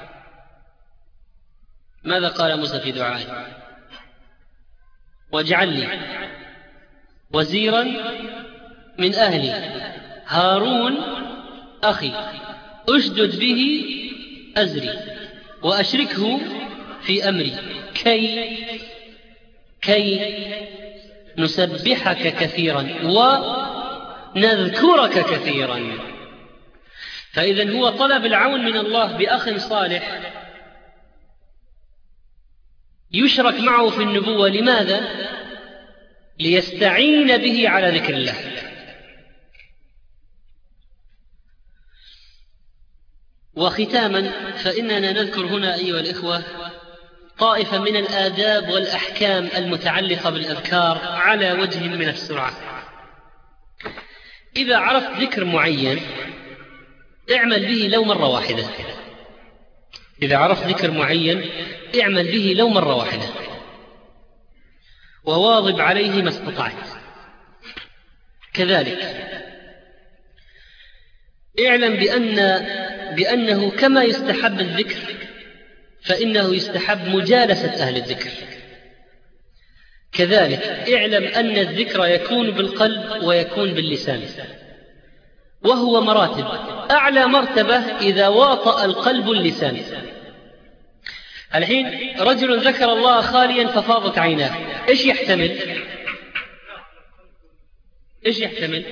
ماذا قال موسى في دعائه؟ واجعل لي وزيرا من أهلي هارون أخي أشدد به أزري وأشركه في أمري كي كي نسبحك كثيرا ونذكرك كثيرا. فإذن هو طلب العون من الله بأخ صالح يشرك معه في النبوة. لماذا؟ ليستعين به على ذكر الله. وختاما، فإننا نذكر هنا أيها الإخوة طائفة من الآداب والأحكام المتعلقة بالأذكار على وجه من السرعة. إذا عرفت ذكر معين اعمل به لو مرة واحدة. إذا عرفت ذكر معين اعمل به لو مرة واحدة وواظب عليه ما استطعت. كذلك اعلم بأن بأنه كما يستحب الذكر فإنه يستحب مجالسة أهل الذكر. كذلك اعلم أن الذكر يكون بالقلب ويكون باللسان، وهو مراتب. أعلى مرتبة إذا واطأ القلب اللسان. الحين رجل ذكر الله خاليا ففاضت عيناه، إيش يحتمل؟ إيش يحتمل؟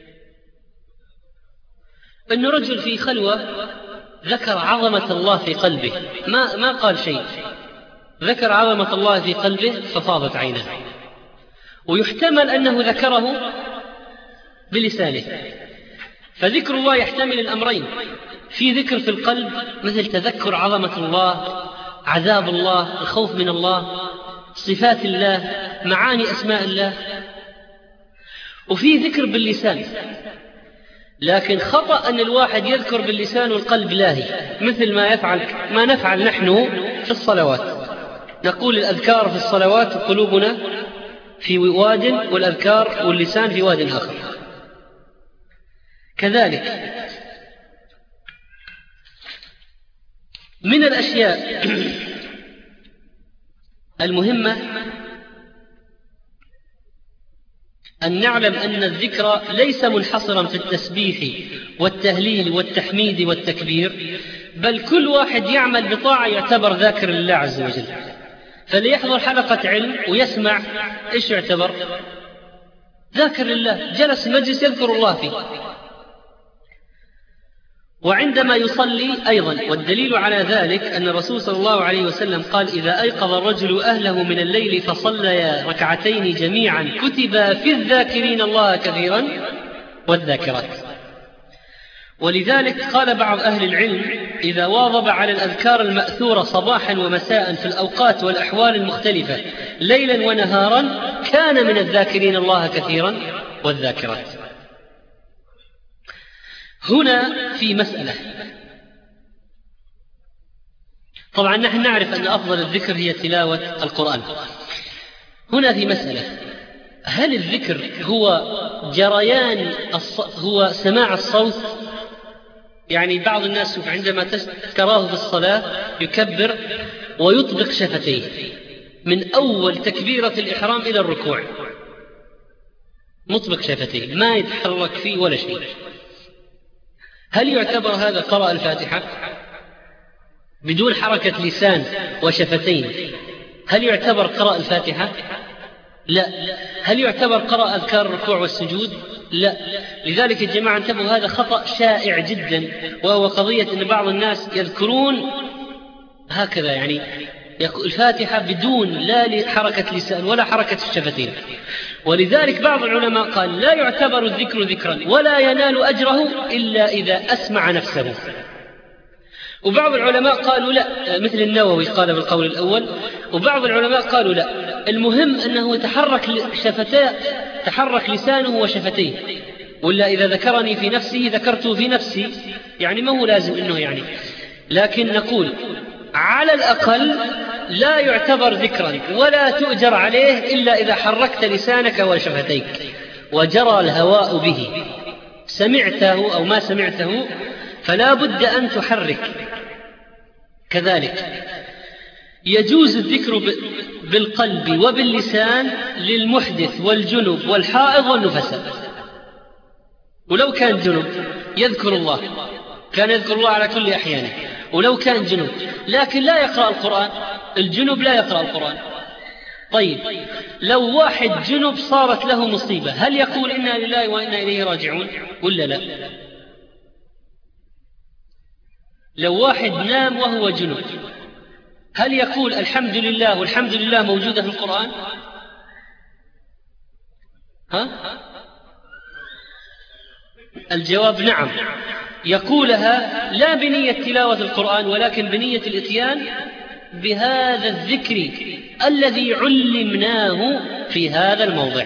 أنه رجل في خلوة ذكر عظمة الله في قلبه، ما ما قال شيء، ذكر عظمة الله في قلبه ففاضت عيناه. ويحتمل أنه ذكره بلسانه. فذكر الله يحتمل الأمرين، في ذكر في القلب مثل تذكر عظمة الله، عذاب الله، الخوف من الله، صفات الله، معاني أسماء الله، وفي ذكر باللسان. لكن خطأ أن الواحد يذكر باللسان والقلب لاهي، مثل ما يفعل ما نفعل نحن في الصلوات. نقول الأذكار في الصلوات وقلوبنا في واد، والأذكار واللسان في واد آخر. كذلك من الأشياء المهمة أن نعلم أن الذكر ليس منحصرا في التسبيح والتهليل والتحميد والتكبير، بل كل واحد يعمل بطاعة يعتبر ذاكر لله عز وجل. فليحضر حلقة علم ويسمع، إيش يعتبر؟ ذاكر لله، جلس مجلس يذكر الله فيه. وعندما يصلي أيضا، والدليل على ذلك أن الرسول صلى الله عليه وسلم قال: إذا أيقظ الرجل أهله من الليل فصليا ركعتين جميعا كتبا في الذاكرين الله كثيرا والذاكرات. ولذلك قال بعض أهل العلم: إذا واظب على الأذكار المأثورة صباحا ومساء في الأوقات والأحوال المختلفة ليلا ونهارا كان من الذاكرين الله كثيرا والذاكرات. هنا في مسألة، طبعا نحن نعرف أن أفضل الذكر هي تلاوة القرآن. هنا في مسألة، هل الذكر هو جريان الص... هو سماع الصوت؟ يعني بعض الناس عندما تراه في الصلاة يكبر ويطبق شفتيه من أول تكبيرة الإحرام إلى الركوع، مطبق شفتيه ما يتحرك فيه ولا شيء. هل يعتبر هذا قرأ الفاتحة بدون حركة لسان وشفتين؟ هل يعتبر قرأ الفاتحة؟ لا. هل يعتبر قرأ أذكار الركوع والسجود؟ لا. لذلك يا جماعة انتبهوا، هذا خطأ شائع جدا، وهو قضية أن بعض الناس يذكرون هكذا، يعني الفاتحة بدون لا حركة لسان ولا حركة الشفتين. ولذلك بعض العلماء قال: لا يعتبر الذكر ذكرا ولا ينال أجره إلا إذا أسمع نفسه. وبعض العلماء قالوا لا، مثل النووي قال بالقول الأول. وبعض العلماء قالوا لا، المهم أنه تحرك شفتاه، تحرك لسانه وشفتيه، ولا إذا ذكرني في نفسه ذكرته في نفسي، يعني ما هو لازم أنه يعني. لكن نقول على الأقل لا يعتبر ذكرا ولا تؤجر عليه إلا إذا حركت لسانك وشفتيك وجرى الهواء به، سمعته أو ما سمعته فلا بد أن تحرك. كذلك يجوز الذكر بالقلب وباللسان للمحدث والجنب والحائض والنفساء. ولو كان جنب يذكر الله، كان يذكر الله على كل أحيانه، ولو كان جنب، لكن لا يقرأ القرآن. الجنب لا يقرأ القرآن. طيب لو واحد جنب صارت له مصيبة، هل يقول إنا لله وإنا إليه راجعون ولا لا؟ لو واحد نام وهو جنب، هل يقول الحمد لله والحمد لله موجودة في القرآن؟ ها؟ الجواب نعم. يقولها لا بنية تلاوة القرآن ولكن بنية الإتيان بهذا الذكر الذي علمناه في هذا الموضع.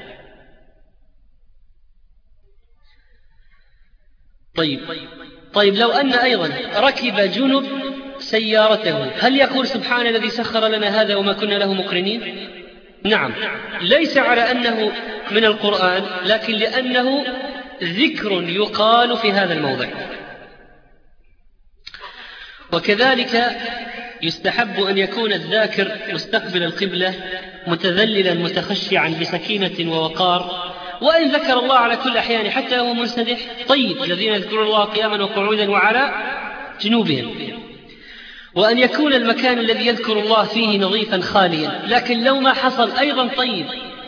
طيب طيب لو أن أيضا ركب جنب سيارته، هل يقول سبحان الذي سخر لنا هذا وما كنا له مقرنين؟ نعم، ليس على أنه من القرآن، لكن لأنه ذكر يقال في هذا الموضع. وكذلك يستحب أن يكون الذاكر مستقبل القبلة متذللا متخشعا بسكينة ووقار، وإن ذكر الله على كل أحيان حتى هو منسدح. طيب، الذين يذكرون الله قياما وقعودا وعلى جنوبهم. وأن يكون المكان الذي يذكر الله فيه نظيفا خاليا، لكن لو ما حصل أيضا طيب.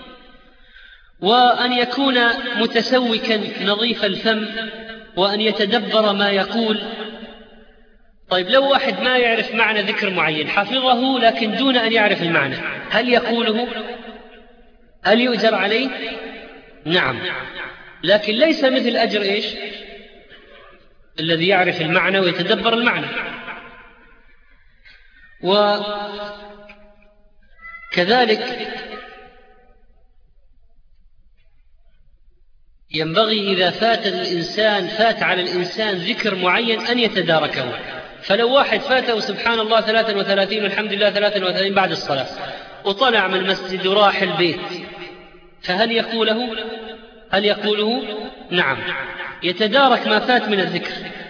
وأن يكون متسوكا نظيف الفم، وأن يتدبر ما يقول. طيب، لو واحد ما يعرف معنى ذكر معين حفظه لكن دون أن يعرف المعنى، هل يقوله؟ هل يؤجر عليه؟ نعم، لكن ليس مثل أجر إيش؟ الذي يعرف المعنى ويتدبر المعنى. وكذلك ينبغي إذا فات الإنسان فات على الإنسان ذكر معين أن يتداركه. فلو واحد فاته سبحان الله ثلاثة وثلاثين والحمد لله ثلاثة وثلاثين بعد الصلاة وطلع من المسجد وراح البيت، فهل يقوله؟ هل يقوله؟ نعم، يتدارك ما فات من الذكر.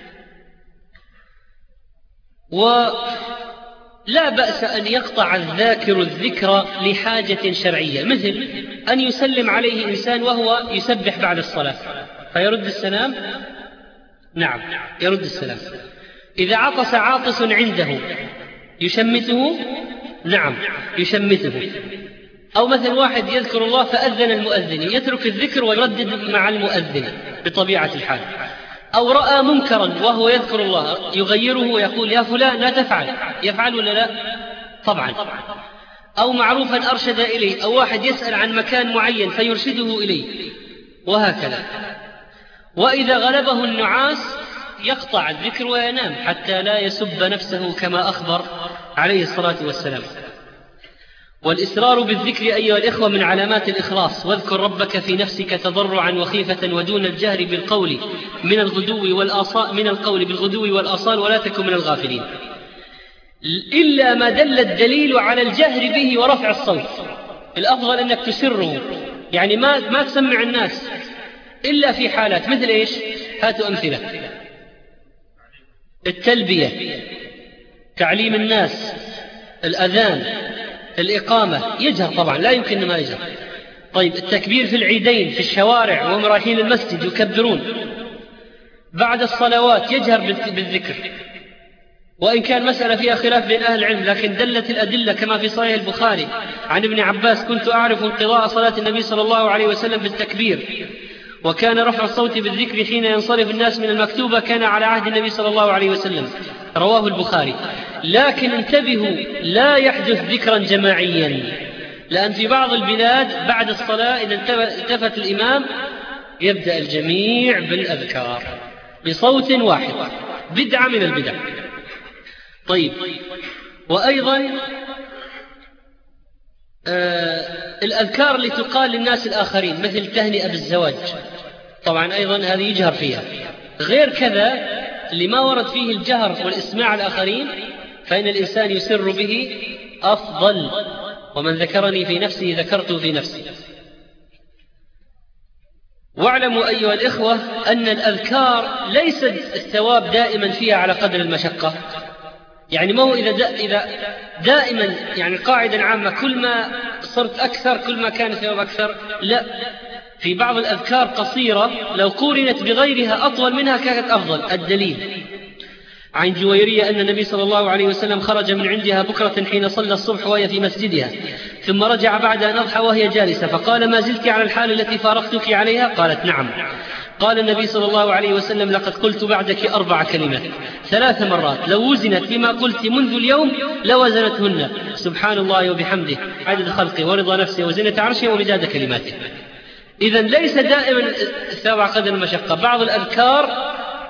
ولا بأس أن يقطع الذاكر الذكر لحاجة شرعية، مثل أن يسلم عليه إنسان وهو يسبح بعد الصلاة فيرد السلام. نعم، يرد السلام. إذا عطس عاطس عنده يشمته. نعم، يشمته. أو مثل واحد يذكر الله فأذن المؤذن، يترك الذكر ويردد مع المؤذن بطبيعة الحال. أو رأى منكرا وهو يذكر الله يغيره ويقول يا فلان لا تفعل، يفعل ولا لا؟ طبعا. أو معروفا أرشد إليه، أو واحد يسأل عن مكان معين فيرشده إليه، وهكذا. وإذا غلبه النعاس يقطع الذكر وينام حتى لا يسب نفسه كما أخبر عليه الصلاة والسلام. والإسرار بالذكر أيها الإخوة من علامات الإخلاص. واذكر ربك في نفسك تضرعا وخيفة ودون الجهر بالقول من الغدو والآصال من القول بالغدو والآصال ولا تكن من الغافلين، إلا ما دل الدليل على الجهر به ورفع الصوت. الأفضل أنك تسره، يعني ما ما تسمع الناس إلا في حالات مثل إيش؟ هاتوا أمثلة: التلبية، تعليم الناس، الأذان، الإقامة، يجهر طبعا، لا يمكن ما يجهر. طيب، التكبير في العيدين في الشوارع وهم رايحين المسجد يكبرون. بعد الصلوات يجهر بالذكر، وإن كان مسألة فيها خلاف بين أهل العلم، لكن دلت الأدلة كما في صحيح البخاري عن ابن عباس: كنت أعرف انقضاء صلاة النبي صلى الله عليه وسلم بالتكبير، وكان رفع الصوت بالذكر حين ينصرف الناس من المكتوبة كان على عهد النبي صلى الله عليه وسلم، رواه البخاري. لكن انتبهوا، لا يحدث ذكرا جماعيا، لأن في بعض البلاد بعد الصلاة إذا التفت الإمام يبدأ الجميع بالأذكار بصوت واحد، بدعة من البدع. طيب، وأيضا آه الأذكار اللي تقال للناس الآخرين مثل تهنئة بالزواج، طبعا أيضا هذه يجهر فيها. غير كذا اللي ما ورد فيه الجهر والإسماع الآخرين فإن الإنسان يسر به أفضل. ومن ذكرني في نفسه ذكرته في نفسي. واعلموا أيها الإخوة أن الأذكار ليس الثواب دائما فيها على قدر المشقة، يعني ما هو إذا, دا إذا دائما يعني قاعدة عامة كل ما صرت أكثر كل ما كان الثواب أكثر، لا، في بعض الأذكار قصيرة لو قورنت بغيرها أطول منها كانت أفضل. الدليل عن جويرية أن النبي صلى الله عليه وسلم خرج من عندها بكرة حين صلى الصبح وهي في مسجدها، ثم رجع بعد أن أضحى وهي جالسة، فقال: ما زلت على الحال التي فارقتك عليها؟ قالت: نعم. قال النبي صلى الله عليه وسلم: لقد قلت بعدك أربع كلمات ثلاث مرات لو وزنت بما قلت منذ اليوم لوزنتهن: سبحان الله وبحمده عدد خلقه ورضا نفسه وزنة عرشه ومداد كلماته. إذن ليس دائما الثواب قدر المشقة. بعض الأذكار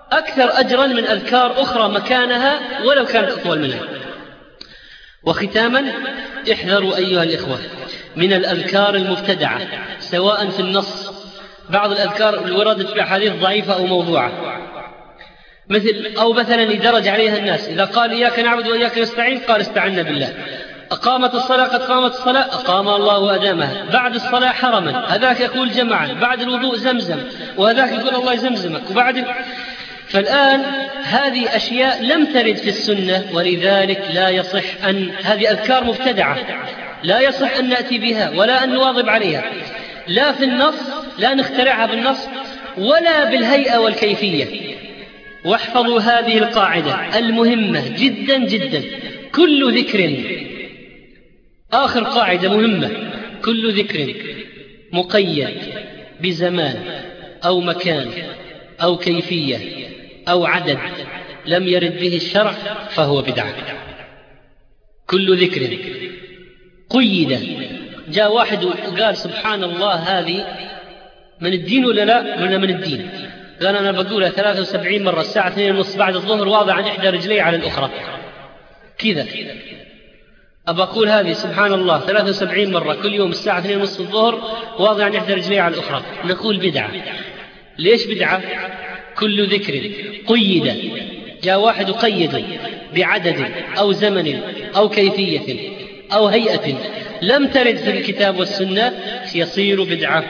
أكثر أجرا من أذكار أخرى مكانها ولو كانت أطول منها. وختاما، احذروا أيها الإخوة من الأذكار المبتدعة سواء في النص، بعض الأذكار اللي وردت في أحاديث ضعيفة أو موضوعة، مثل أو مثلا يدرج عليها الناس، إذا قال إياك نعبد وإياك نستعين قال استعنا بالله، أقامت الصلاة قد قامت الصلاة أقام الله وأدامها، بعد الصلاة حرما، هذاك يقول جمعا، بعد الوضوء زمزم، وهذاك يقول الله يزمزمك، وبعد. فالآن هذه أشياء لم ترد في السنة، ولذلك لا يصح أن هذه أذكار مبتدعة لا يصح أن نأتي بها ولا أن نواظب عليها، لا في النص، لا نخترعها بالنص ولا بالهيئة والكيفية. واحفظوا هذه القاعدة المهمة جدا جدا، كل ذكر، آخر قاعدة مهمة، كل ذكر مقيد بزمان أو مكان أو كيفية أو عدد لم يرد به الشرع فهو بدعة. كل ذكر قيد، جاء واحد وقال سبحان الله هذه من الدين ولا لا؟ ولا من الدين؟ قال أنا بقولها ثلاثة وسبعين مرة الساعة اثنين ونص بعد الظهر واضع عن إحدى رجلي على الأخرى كذا، أبى أقول هذه سبحان الله ثلاثة وسبعين مرة كل يوم الساعة اثنين ونص الظهر واضع عن إحدى رجلي على الأخرى، نقول بدعة. ليش بدعة؟ كل ذكر قيد، جاء واحد قيد بعدد أو زمن أو كيفية أو هيئة لم ترد في الكتاب والسنة يصير بدعة.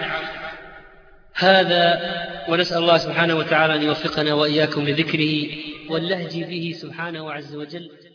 هذا، ونسأل الله سبحانه وتعالى أن يوفقنا وإياكم لذكره واللهج به سبحانه عز وجل.